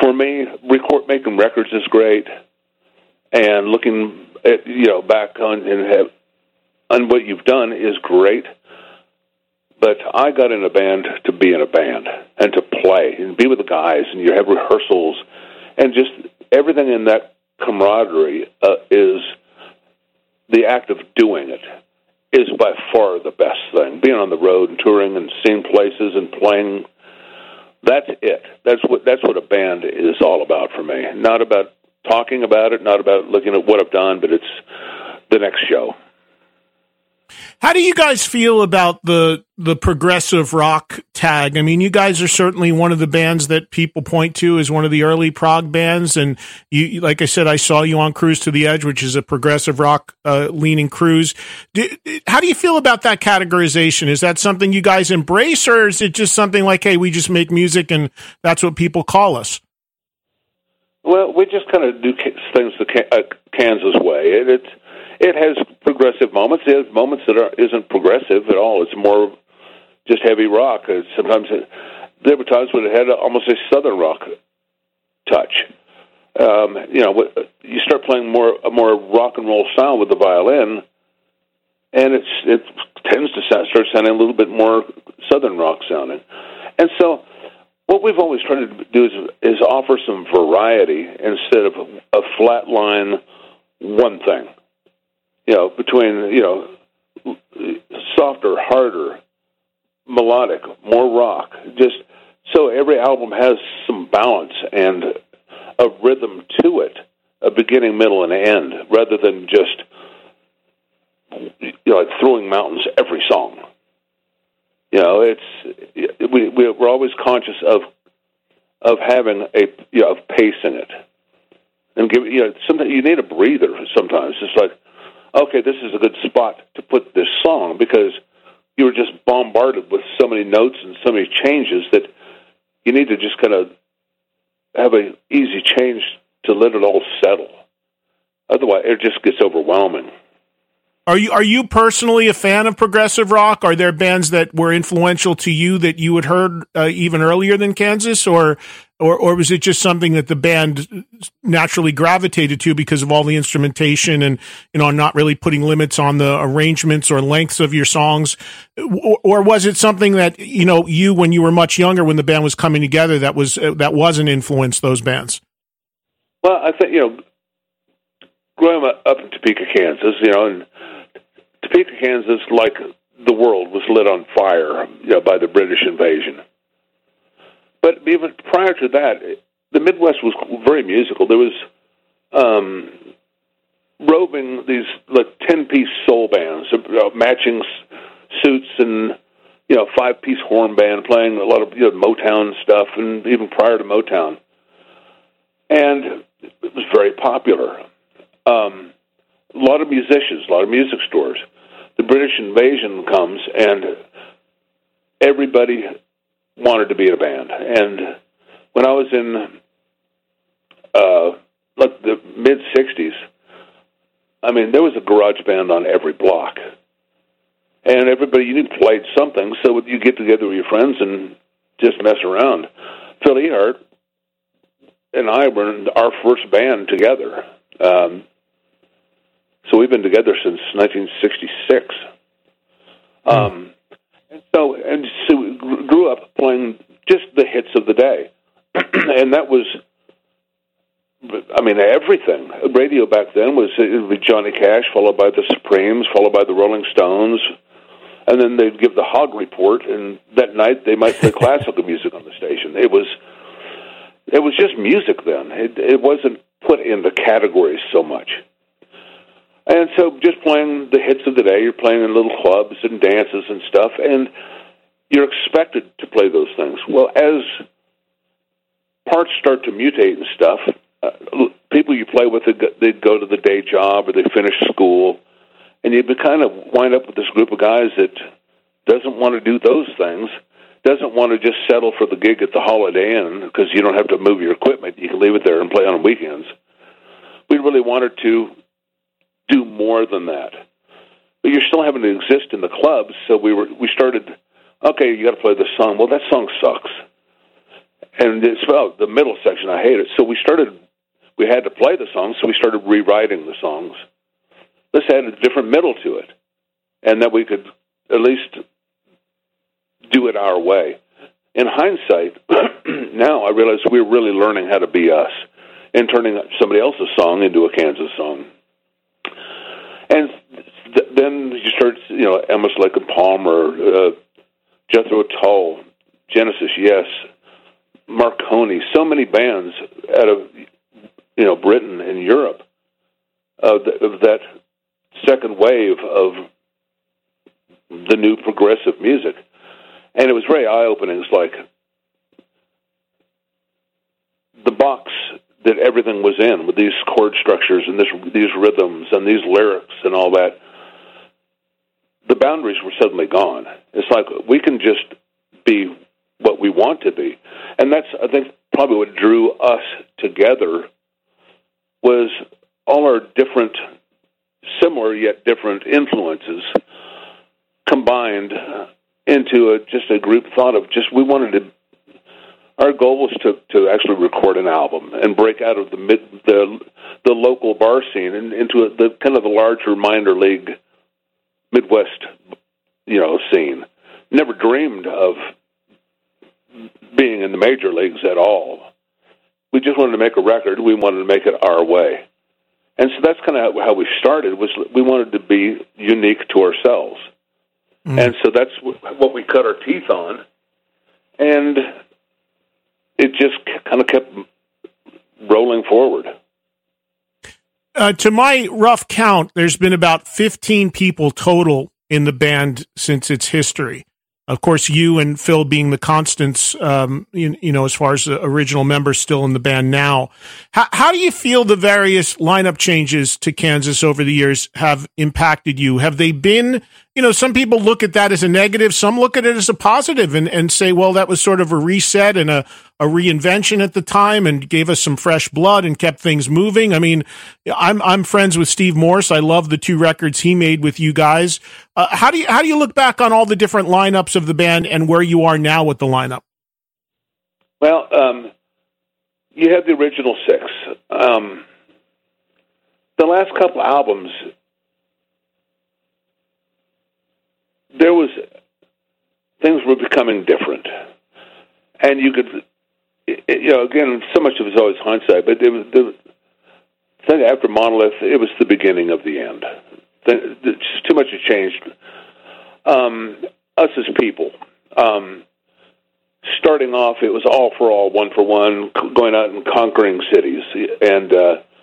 for me, making records is great, and looking at back on what you've done is great. But I got in a band to be in a band and to play and be with the guys, and you have rehearsals, and just everything in that camaraderie is the act of doing it is by far the best thing. Being on the road and touring and seeing places and playing, that's it. That's what a band is all about for me. Not about talking about it, not about looking at what I've done, but it's the next show. How do you guys feel about the progressive rock tag? I mean, you guys are certainly one of the bands that people point to as one of the early prog bands. And you, like I said, I saw you on Cruise to the Edge, which is a progressive rock leaning cruise. How do you feel about that categorization? Is that something you guys embrace, or is it just something like, hey, we just make music and that's what people call us? Well, we just kind of do things the Kansas way. It has progressive moments. It has moments that isn't progressive at all. It's more just heavy rock. Sometimes there were times when it had almost a southern rock touch. You start playing a more rock and roll sound with the violin, and it tends to start sounding a little bit more southern rock sounding. And so what we've always tried to do is offer some variety instead of a flat line one thing. Between, softer, harder, melodic, more rock. Just so every album has some balance and a rhythm to it, a beginning, middle, and end, rather than just, like throwing mountains every song. We're always conscious of having of pacing it. And sometimes you need a breather sometimes. It's like, okay, this is a good spot to put this song because you were just bombarded with so many notes and so many changes that you need to just kind of have an easy change to let it all settle. Otherwise, it just gets overwhelming. Are you personally a fan of progressive rock? Are there bands that were influential to you that you had heard even earlier than Kansas, or was it just something that the band naturally gravitated to because of all the instrumentation and not really putting limits on the arrangements or lengths of your songs, or was it something that you when you were much younger when the band was coming together that was an influence those bands? Well, I think growing up in Topeka, Kansas, and Topeka, Kansas, like the world, was lit on fire, by the British invasion. But even prior to that, the Midwest was very musical. There was roving these 10-piece soul bands, matching suits, and 5-piece horn band playing a lot of Motown stuff, and even prior to Motown, and it was very popular. A lot of musicians, a lot of music stores. The British invasion comes, and everybody wanted to be in a band. And when I was in the mid-'60s, there was a garage band on every block. And everybody you knew played something, so you get together with your friends and just mess around. Phil Ehart and I were in our first band together. So we've been together since 1966. And so we grew up playing just the hits of the day. And that was, everything. Radio back then it would be Johnny Cash, followed by the Supremes, followed by the Rolling Stones. And then they'd give the Hog Report, and that night they might play classical music on the station. It was just music then. It wasn't put into categories so much. And so just playing the hits of the day, you're playing in little clubs and dances and stuff, and you're expected to play those things. Well, as parts start to mutate and stuff, people you play with, they go to the day job or they finish school, and you kind of wind up with this group of guys that doesn't want to do those things, doesn't want to just settle for the gig at the Holiday Inn because you don't have to move your equipment. You can leave it there and play on weekends. We really wanted to do more than that. But you're still having to exist in the clubs, so we started, okay, you got to play this song. Well, that song sucks. And it's, well, the middle section, I hate it. So we had to play the songs, so we started rewriting the songs. Let's add a different middle to it, and that we could at least do it our way. In hindsight, now I realize we're really learning how to be us and turning somebody else's song into a Kansas song. And then you start, Emerson, Lake and Palmer, Jethro Tull, Genesis, yes, Marconi, so many bands out of Britain and Europe of that second wave of the new progressive music. And it was very eye-opening. It's like the box that everything was in, with these chord structures and these rhythms and these lyrics and all that, the boundaries were suddenly gone. It's like we can just be what we want to be. And that's, I think, probably what drew us together was all our different, similar yet different influences combined into just a group thought of we wanted to, our goal was to actually record an album and break out of the local bar scene and into the kind of the larger minor league Midwest, scene. Never dreamed of being in the major leagues at all. We just wanted to make a record. We wanted to make it our way. And so that's kind of how we started, was we wanted to be unique to ourselves. Mm. And so that's what we cut our teeth on. And it just kind of kept rolling forward. To my rough count, there's been about 15 people total in the band since its history. Of course, you and Phil being the constants, as far as the original members still in the band now. How do you feel the various lineup changes to Kansas over the years have impacted you? Have they been, some people look at that as a negative, some look at it as a positive and say, well, that was sort of a reset and a reinvention at the time and gave us some fresh blood and kept things moving. I mean, I'm friends with Steve Morse. I love the 2 records he made with you guys. How do you look back on all the different lineups of the band and where you are now with the lineup? Well, you have the original 6. The last couple albums, things were becoming different, and you could, again, so much of it is always hindsight, but the thing after Monolith, it was the beginning of the end. Just too much had changed. Us as people, starting off, it was all for all, one for one, going out and conquering cities, and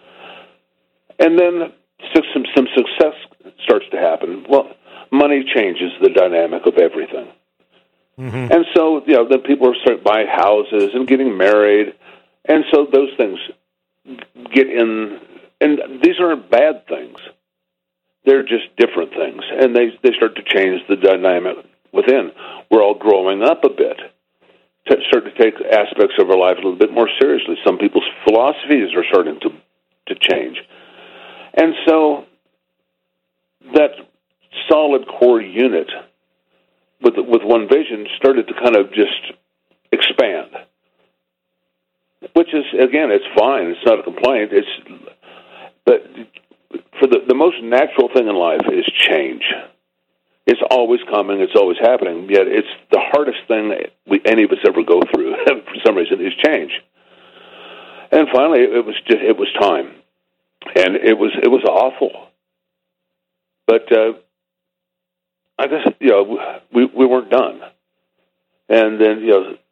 then some success starts to happen. Well, money changes the dynamic of everything. Mm-hmm. And so, then people start buying houses and getting married, and so those things get in, and these aren't bad things. They're just different things, and they start to change the dynamic within. We're all growing up a bit, start to take aspects of our life a little bit more seriously. Some people's philosophies are starting to change. And so that solid core unit with one vision started to kind of just expand, which is, again, it's fine. It's not a complaint. But for the most natural thing in life is change. It's always coming. It's always happening. Yet it's the hardest thing any of us ever go through for some reason is change. And finally, it was time, and it was awful. But I guess we weren't done. And then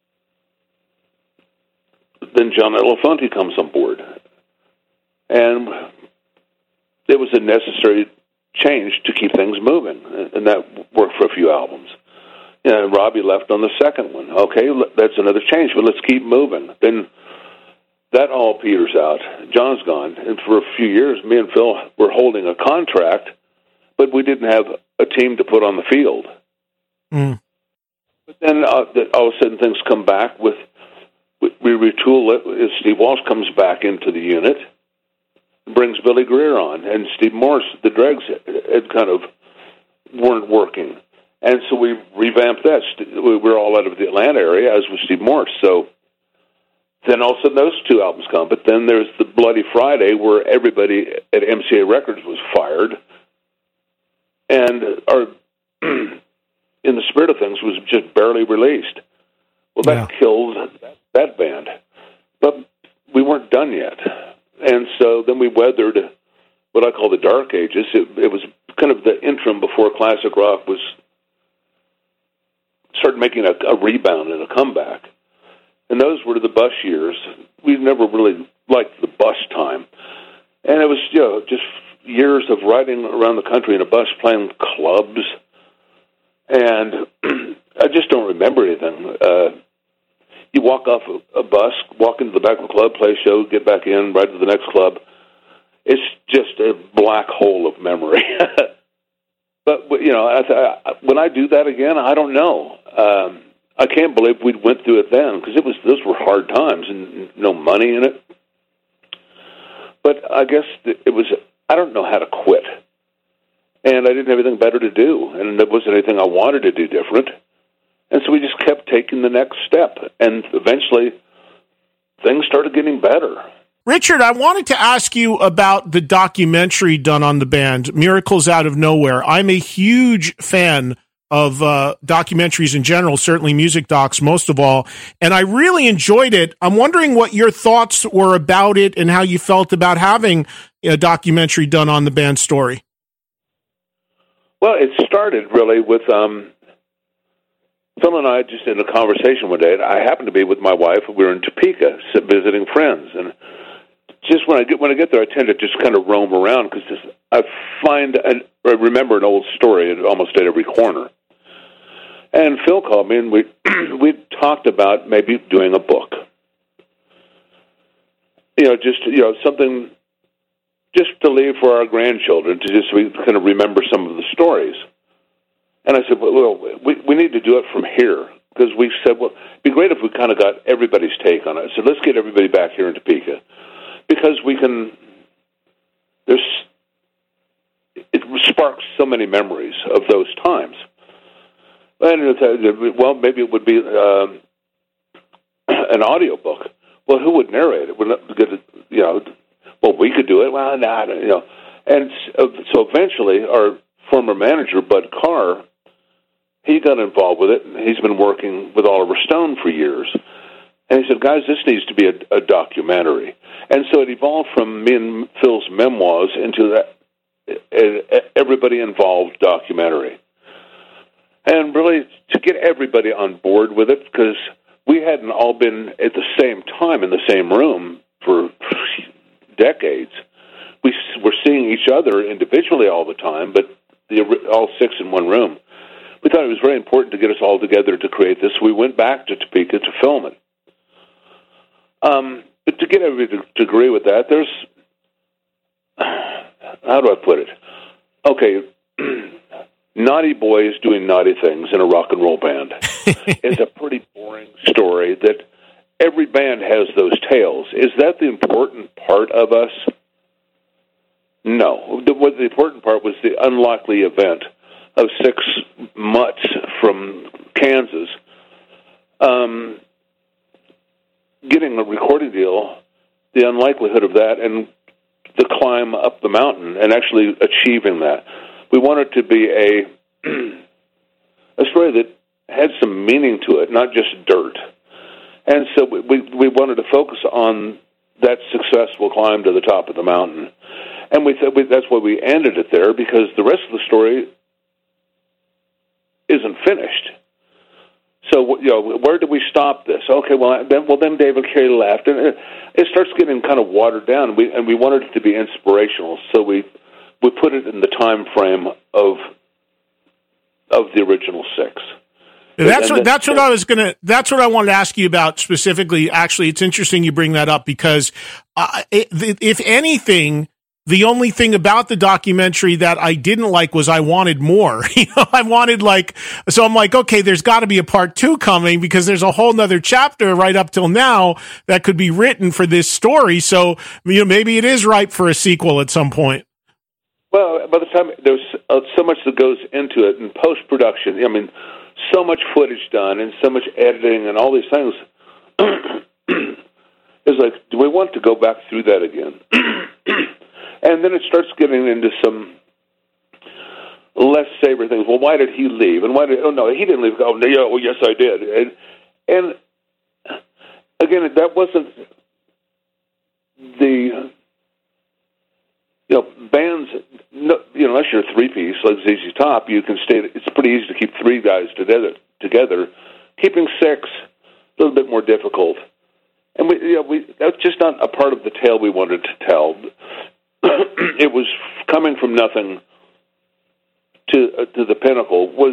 then John Elefante comes on board, and it was a necessary change to keep things moving, and that worked for a few albums. Robbie left on the second one. Okay, that's another change, but let's keep moving. Then that all peters out. John's gone, and for a few years, me and Phil were holding a contract, but we didn't have a team to put on the field. Mm. But then all of a sudden things come back we retool it. Steve Walsh comes back into the unit, brings Billy Greer on, and Steve Morse, the Dregs had kind of weren't working. And so we revamped that. We were all out of the Atlanta area, as was Steve Morse. So then all of a sudden those two albums come. But then there's the Bloody Friday, where everybody at MCA Records was fired, and In the Spirit of Things was just barely released. Well, that killed that band. But we weren't done yet. And so then we weathered what I call the dark ages. It was kind of the interim before classic rock started making a rebound and a comeback. And those were the bus years. We never really liked the bus time. And it was, just years of riding around the country in a bus, playing clubs. And I just don't remember anything. You walk off a bus, walk into the back of a club, play a show, get back in, ride to the next club. It's just a black hole of memory. But, when I do that again, I don't know. I can't believe we went through it then, because those were hard times and no money in it. But I guess it was, I don't know how to quit. And I didn't have anything better to do, and there wasn't anything I wanted to do different. And so we just kept taking the next step, and eventually things started getting better. Richard, I wanted to ask you about the documentary done on the band, Miracles Out of Nowhere. I'm a huge fan of documentaries in general, certainly music docs most of all, and I really enjoyed it. I'm wondering what your thoughts were about it and how you felt about having a documentary done on the band's story. Well, it started really with Phil and I just in a conversation one day. I happened to be with my wife. We were in Topeka visiting friends, and just when I get there, I tend to just kind of roam around because I remember an old story almost at every corner. And Phil called me, and we talked about maybe doing a book. Something just to leave for our grandchildren, to just kind of remember some of the stories. And I said, well, we need to do it from here, because we said, well, it'd be great if we kind of got everybody's take on it. So let's get everybody back here in Topeka, because it sparks so many memories of those times. And well, maybe it would be an audio book. Well, who would narrate it? Well, we could do it. Well, And so eventually, our former manager, Bud Carr, he got involved with it, and he's been working with Oliver Stone for years. And he said, guys, this needs to be a documentary. And so it evolved from me and Phil's memoirs into that everybody involved documentary. And really to get everybody on board with it, because we hadn't all been at the same time in the same room for decades. We were seeing each other individually all the time, but all six in one room. We thought it was very important to get us all together to create this. We went back to Topeka to film it. But to get everybody to agree with that, there's, how do I put it? Okay, naughty boys doing naughty things in a rock and roll band is a pretty boring story that every band has those tales. Is that the important part of us? No. The important part was the unlikely event of 6 mutts from Kansas getting a recording deal, the unlikelihood of that, and the climb up the mountain and actually achieving that. We wanted to be a story that had some meaning to it, not just dirt. And so we wanted to focus on that successful climb to the top of the mountain. And we said that's why we ended it there, because the rest of the story isn't finished. So, where do we stop this? Okay, then David Carey left, and it starts getting kind of watered down. And we wanted it to be inspirational, so we put it in the time frame of the original 6. That's what I wanted to ask you about specifically. Actually, it's interesting you bring that up, because if anything, the only thing about the documentary that I didn't like was I wanted more. I wanted so I'm like, okay, there's got to be a part 2 coming, because there's a whole nother chapter right up till now that could be written for this story. So, maybe it is ripe for a sequel at some point. Well, by the time there's so much that goes into it in post-production, so much footage done and so much editing and all these things. It's like, do we want to go back through that again? And then it starts getting into some less savory things. Well, why did he leave? And why did? Oh no, he didn't leave. Oh no, yeah, well, yes, I did. And again, that wasn't the bands. No, unless you're a three-piece like ZZ Top, you can stay. It's pretty easy to keep three guys together. Keeping six, a little bit more difficult. And that's just not a part of the tale we wanted to tell. It was coming from nothing to the pinnacle was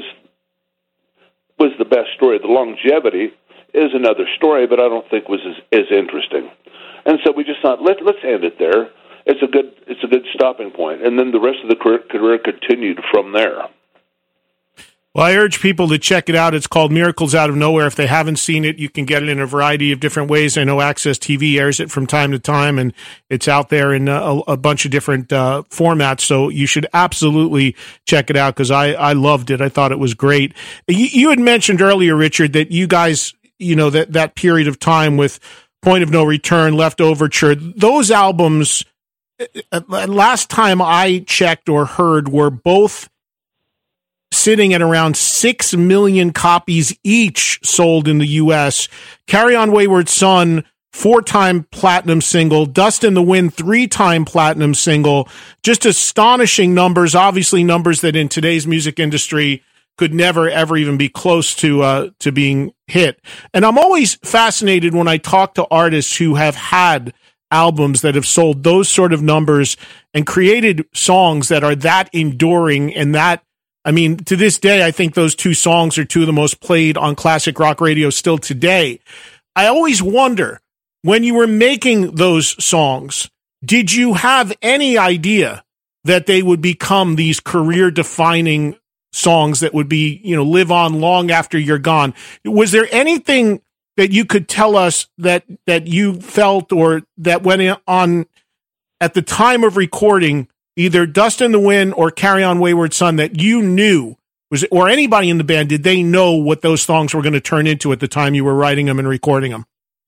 the best story. The longevity is another story, but I don't think was as interesting. And so we just thought, let's end it there. It's a good stopping point, and then the rest of the career continued from there. Well, I urge people to check it out. It's called Miracles Out of Nowhere. If they haven't seen it, you can get it in a variety of different ways. I know Access TV airs it from time to time, and it's out there in a bunch of different formats. So you should absolutely check it out because I loved it. I thought it was great. You had mentioned earlier, Richard, that you guys, that period of time with Point of No Return, Left Overture, those albums, last time I checked or heard, were both sitting at around 6 million copies each sold in the U.S. Carry On Wayward Son, 4-time platinum single. Dust in the Wind, 3-time platinum single. Just astonishing numbers, obviously numbers that in today's music industry could never, ever even be close to being hit. And I'm always fascinated when I talk to artists who have had albums that have sold those sort of numbers and created songs that are that enduring and that, I mean, to this day, I think those two songs are two of the most played on classic rock radio still today. I always wonder, when you were making those songs, did you have any idea that they would become these career-defining songs that would be, live on long after you're gone? Was there anything that you could tell us that you felt or that went on at the time of recording either Dust in the Wind or Carry On Wayward Son that you knew, or anybody in the band, did they know what those songs were going to turn into at the time you were writing them and recording them?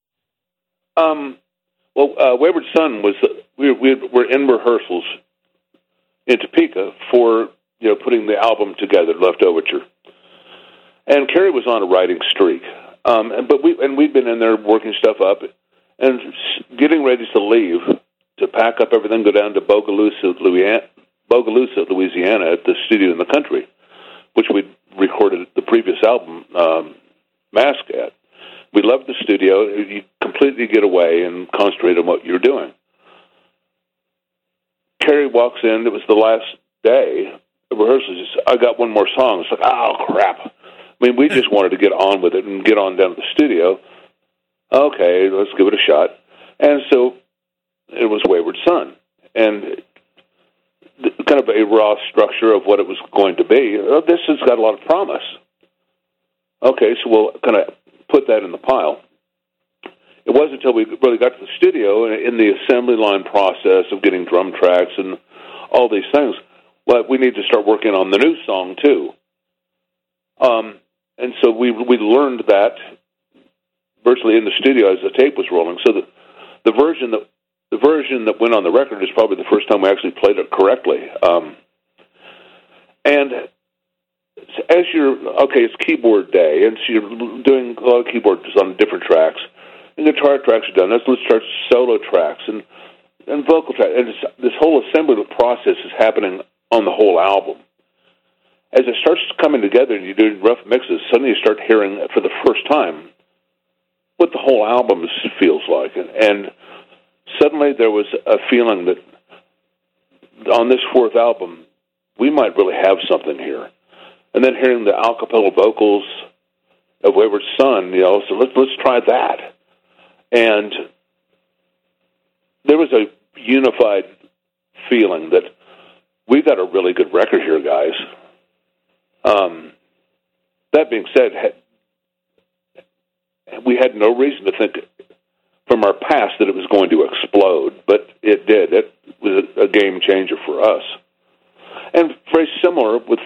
Wayward Son was, we were in rehearsals in Topeka for, putting the album together, Left Overture. And Carrie was on a writing streak. But we'd been in there working stuff up and getting ready to leave, to pack up everything, go down to Bogalusa, Louisiana, at the studio in the country, which we'd recorded the previous album, Mask at. We loved the studio. You completely get away and concentrate on what you're doing. Carrie walks in. It was the last day of rehearsals. I got one more song. It's like, oh, crap. I mean, we just wanted to get on with it and get on down to the studio. Okay, let's give it a shot. And so it was Wayward Son. And kind of a raw structure of what it was going to be. This has got a lot of promise. Okay, so we'll kind of put that in the pile. It wasn't until we really got to the studio and in the assembly line process of getting drum tracks and all these things, well, we need to start working on the new song too. And so we learned that virtually in the studio as the tape was rolling. So the version that went on the record is probably the first time we actually played it correctly. And as it's keyboard day, and so you're doing a lot of keyboards on different tracks, and guitar tracks are done. Let's start solo tracks and vocal tracks. And this whole assembly process is happening on the whole album. As it starts coming together and you're doing rough mixes, suddenly you start hearing for the first time what the whole album feels like. And suddenly there was a feeling that on this fourth album, we might really have something here. And then hearing the a cappella vocals of Wayward Son, so let's try that. And there was a unified feeling that we got a really good record here, guys. That being said, we had no reason to think from our past that it was going to explode, but it did. It was a game changer for us. And very similar with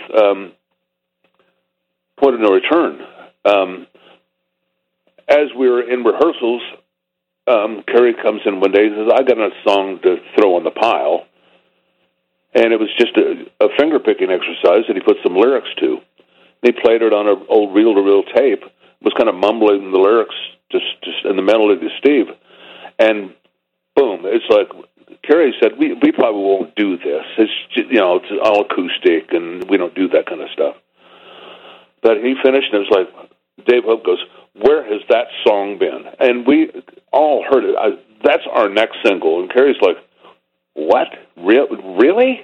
Point of No Return. As we were in rehearsals, Kerry comes in one day and says, I got a song to throw on the pile. And it was just a finger-picking exercise that he put some lyrics to. He played it on an old reel-to-reel tape, was kind of mumbling the lyrics just in the melody to Steve. And boom, it's like, Kerry said, we probably won't do this. It's just, it's all acoustic, and we don't do that kind of stuff. But he finished, and it was like, Dave Hope goes, where has that song been? And we all heard it. That's our next single. And Kerry's like, what? Really?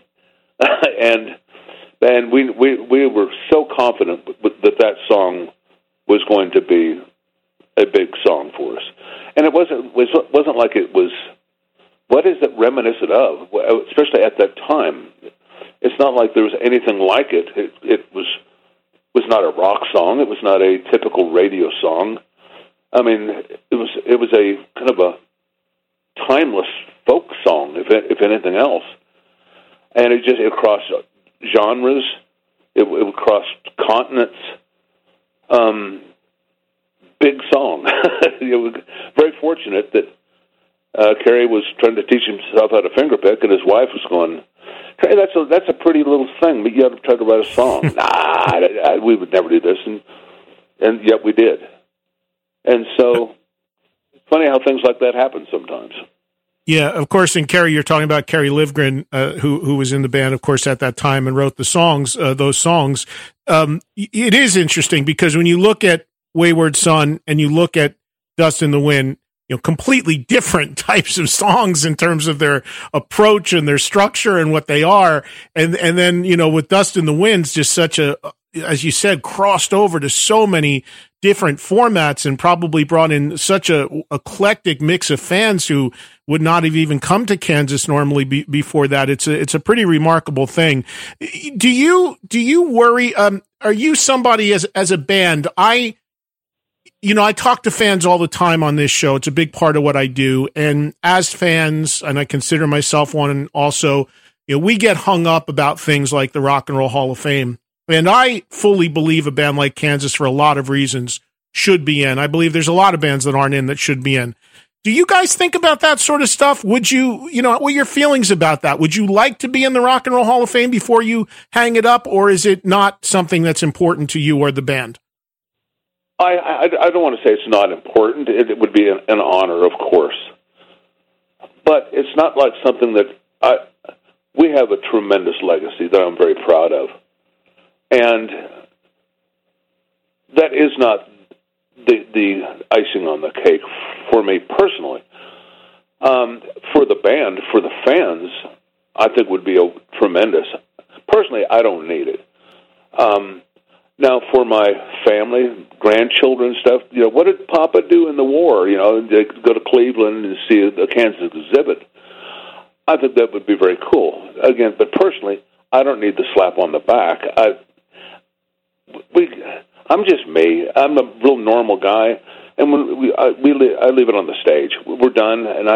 and we were so confident that song was going to be a big song for us. And it wasn't like it was, what is it reminiscent of? Especially at that time. It's not like there was anything like it. It was not a rock song. It was not a typical radio song. I mean, it was a kind of a timeless folk song, if anything else. And it crossed genres. It crossed continents. Big song. Very fortunate that Kerry was trying to teach himself how to fingerpick, and his wife was going, Kerry, that's a pretty little thing, but you have to try to write a song. Nah, we would never do this, and yet we did. And so it's funny how things like that happen sometimes. Yeah, of course. And Kerry, you're talking about Kerry Livgren, who was in the band, of course, at that time and wrote the songs. Those songs. It is interesting because when you look at Wayward Son and you look at Dust in the Wind, completely different types of songs in terms of their approach and their structure and what they are. And then, with Dust in the Wind's just such a, as you said, crossed over to so many different formats and probably brought in such a eclectic mix of fans who would not have even come to Kansas normally before that. It's a pretty remarkable thing. Do you worry? Are you somebody as a band? I talk to fans all the time on this show. It's a big part of what I do. And as fans, and I consider myself one, and also, we get hung up about things like the Rock and Roll Hall of Fame. And I fully believe a band like Kansas, for a lot of reasons, should be in. I believe there's a lot of bands that aren't in that should be in. Do you guys think about that sort of stuff? Would you, what are your feelings about that? Would you like to be in the Rock and Roll Hall of Fame before you hang it up, or is it not something that's important to you or the band? I don't want to say it's not important. It would be an honor, of course. But it's not like something that we have a tremendous legacy that I'm very proud of. And that is not the icing on the cake for me personally. For the band, for the fans, I think would be a tremendous. Personally, I don't need it. Now, for my family, grandchildren, stuff, what did Papa do in the war? They could go to Cleveland and see the Kansas exhibit. I think that would be very cool. Again, but personally, I don't need the slap on the back. I'm just me. I'm a real normal guy, and I leave it on the stage. We're done, and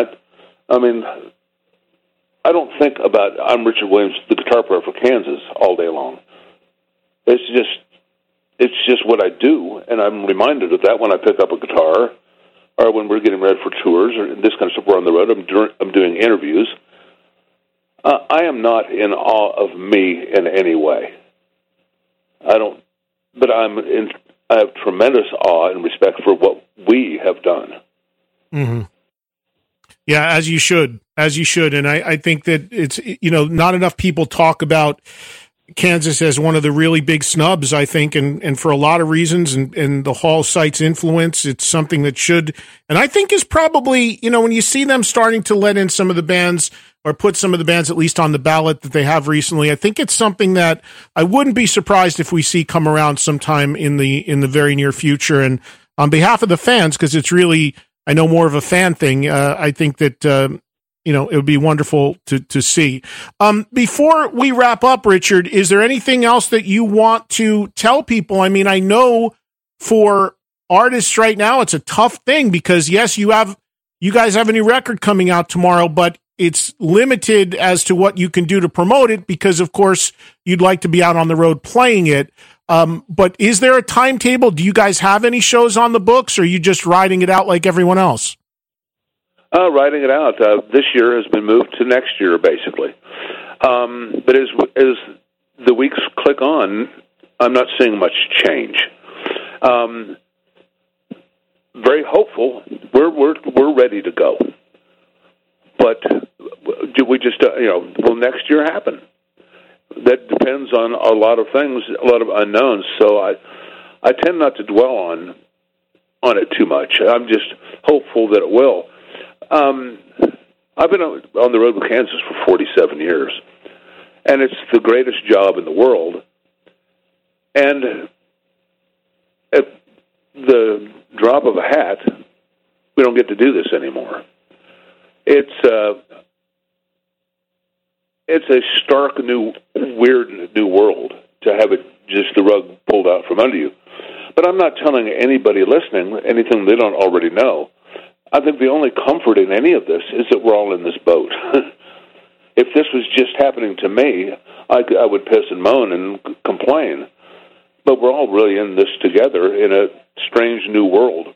I don't think about I'm Richard Williams, the guitar player for Kansas, all day long. It's just what I do, and I'm reminded of that when I pick up a guitar, or when we're getting ready for tours, or this kind of stuff. We're on the road. I'm doing interviews. I am not in awe of me in any way. I don't. But I have tremendous awe and respect for what we have done. Mm-hmm. Yeah, as you should. And I think that it's, not enough people talk about Kansas as one of the really big snubs, I think, and for a lot of reasons, and the Hall site's influence, it's something that should, and I think is probably, when you see them starting to let in some of the bands, or put some of the bands at least on the ballot that they have recently, I think it's something that I wouldn't be surprised if we see come around sometime in the very near future. And on behalf of the fans, because it's really, I know, more of a fan thing, I think that, it would be wonderful to see. Before we wrap up, Richard, is there anything else that you want to tell people? I mean, I know for artists right now, it's a tough thing because, yes, you guys have a new record coming out tomorrow, but it's limited as to what you can do to promote it because, of course, you'd like to be out on the road playing it. But is there a timetable? Do you guys have any shows on the books, or are you just riding it out like everyone else? Writing it out. This year has been moved to next year, basically. But as the weeks click on, I'm not seeing much change. Very hopeful. We're ready to go. But do we just will next year happen? That depends on a lot of things, a lot of unknowns. So I tend not to dwell on it too much. I'm just hopeful that it will. I've been on the road with Kansas for 47 years, and it's the greatest job in the world. And at the drop of a hat, we don't get to do this anymore. It's a stark, weird new world to have it just the rug pulled out from under you. But I'm not telling anybody listening anything they don't already know. I think the only comfort in any of this is that we're all in this boat. If this was just happening to me, I would piss and moan and complain. But we're all really in this together in a strange new world.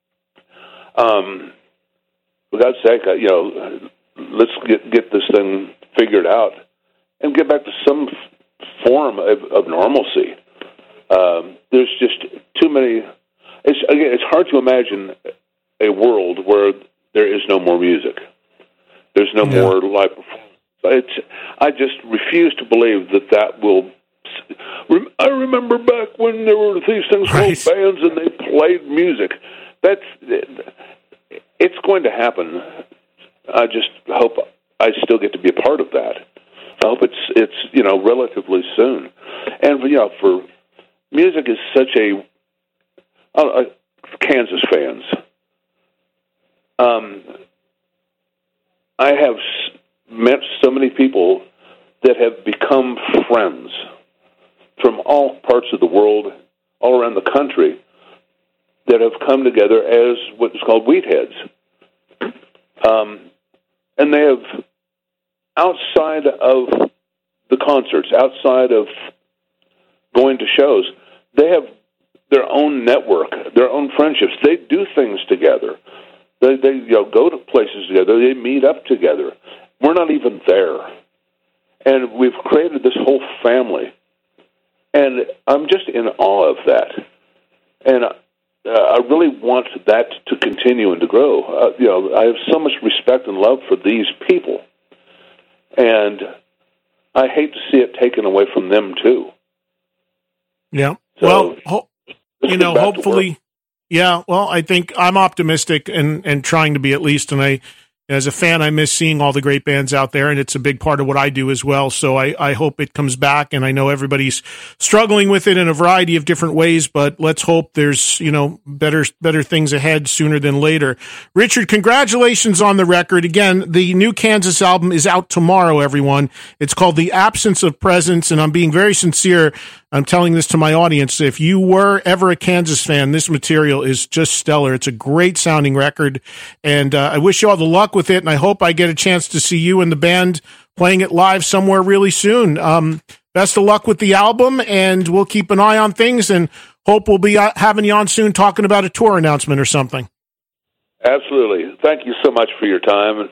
For God's sake, let's get this thing figured out and get back to some form of normalcy. There's just too many. It's hard to imagine a world where there is no more music. There's no more live performance. I just refuse to believe that will. I remember back when there were these things called bands and they played music. It's going to happen. I just hope I still get to be a part of that. I hope it's relatively soon. And for music is such a Kansas fans. I have met so many people that have become friends from all parts of the world, all around the country, that have come together as what's called Wheatheads. And they have, outside of the concerts, outside of going to shows, they have their own network, their own friendships. They do things together. They go to places together. They meet up together. We're not even there. And we've created this whole family. And I'm just in awe of that. And I really want that to continue and to grow. I have so much respect and love for these people. And I hate to see it taken away from them, too. Yeah. So, hopefully. Yeah, well, I think I'm optimistic and trying to be at least, and as a fan, I miss seeing all the great bands out there, and it's a big part of what I do as well, so I hope it comes back, and I know everybody's struggling with it in a variety of different ways, but let's hope there's, better things ahead sooner than later. Richard, congratulations on the record. Again, the new Kansas album is out tomorrow, everyone. It's called The Absence of Presence, and I'm being very sincere. I'm telling this to my audience. If you were ever a Kansas fan, this material is just stellar. It's a great sounding record, and I wish you all the luck with it, and I hope I get a chance to see you and the band playing it live somewhere really soon. Best of luck with the album, and we'll keep an eye on things, and hope we'll be having you on soon talking about a tour announcement or something. Absolutely. Thank you so much for your time.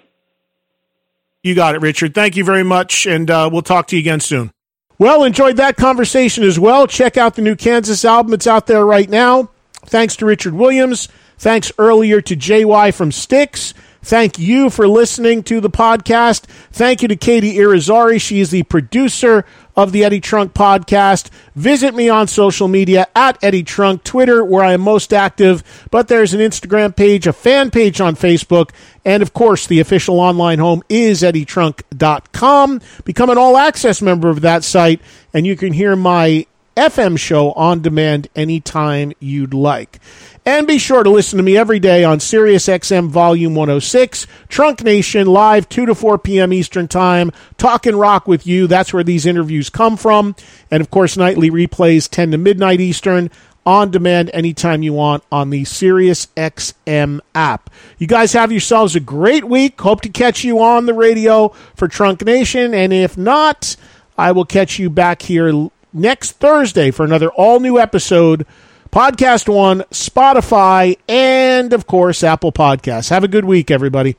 You got it, Richard. Thank you very much, and we'll talk to you again soon. Well, enjoyed that conversation as well. Check out the new Kansas album. It's out there right now. Thanks to Richard Williams. Thanks earlier to JY from Styx. Thank you for listening to the podcast. Thank you to Katie Irizarry. She is the producer of the Eddie Trunk podcast. Visit me on social media at Eddie Trunk, Twitter, where I am most active, but there's an Instagram page, a fan page on Facebook, and of course, the official online home is eddietrunk.com. Become an all-access member of that site, and you can hear my FM show on demand anytime you'd like. And be sure to listen to me every day on Sirius XM Volume 106, Trunk Nation, live 2 to 4 p.m. Eastern Time, talking rock with you. That's where these interviews come from. And, of course, nightly replays 10 to midnight Eastern, on demand anytime you want on the Sirius XM app. You guys have yourselves a great week. Hope to catch you on the radio for Trunk Nation. And if not, I will catch you back here next Thursday for another all-new episode Podcast One, Spotify, and, of course, Apple Podcasts. Have a good week, everybody.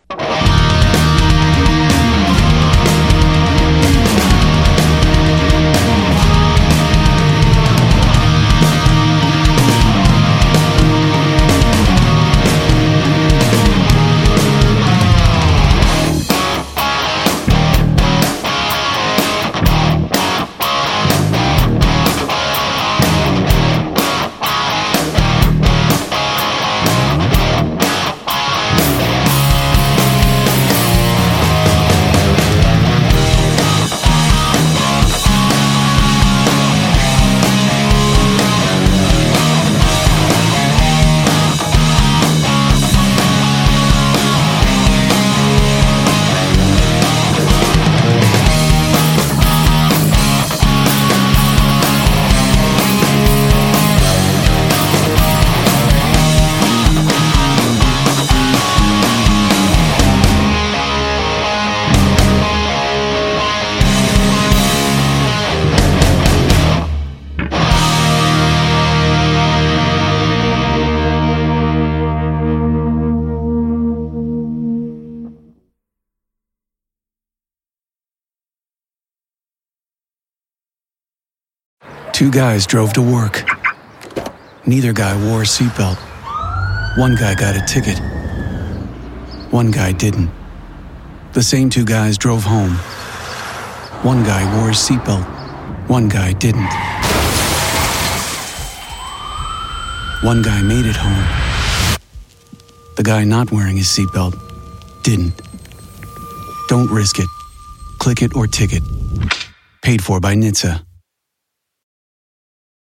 Two guys drove to work. Neither guy wore a seatbelt. One guy got a ticket. One guy didn't. The same two guys drove home. One guy wore his seatbelt. One guy didn't. One guy made it home. The guy not wearing his seatbelt didn't. Don't risk it. Click it or ticket. Paid for by NHTSA.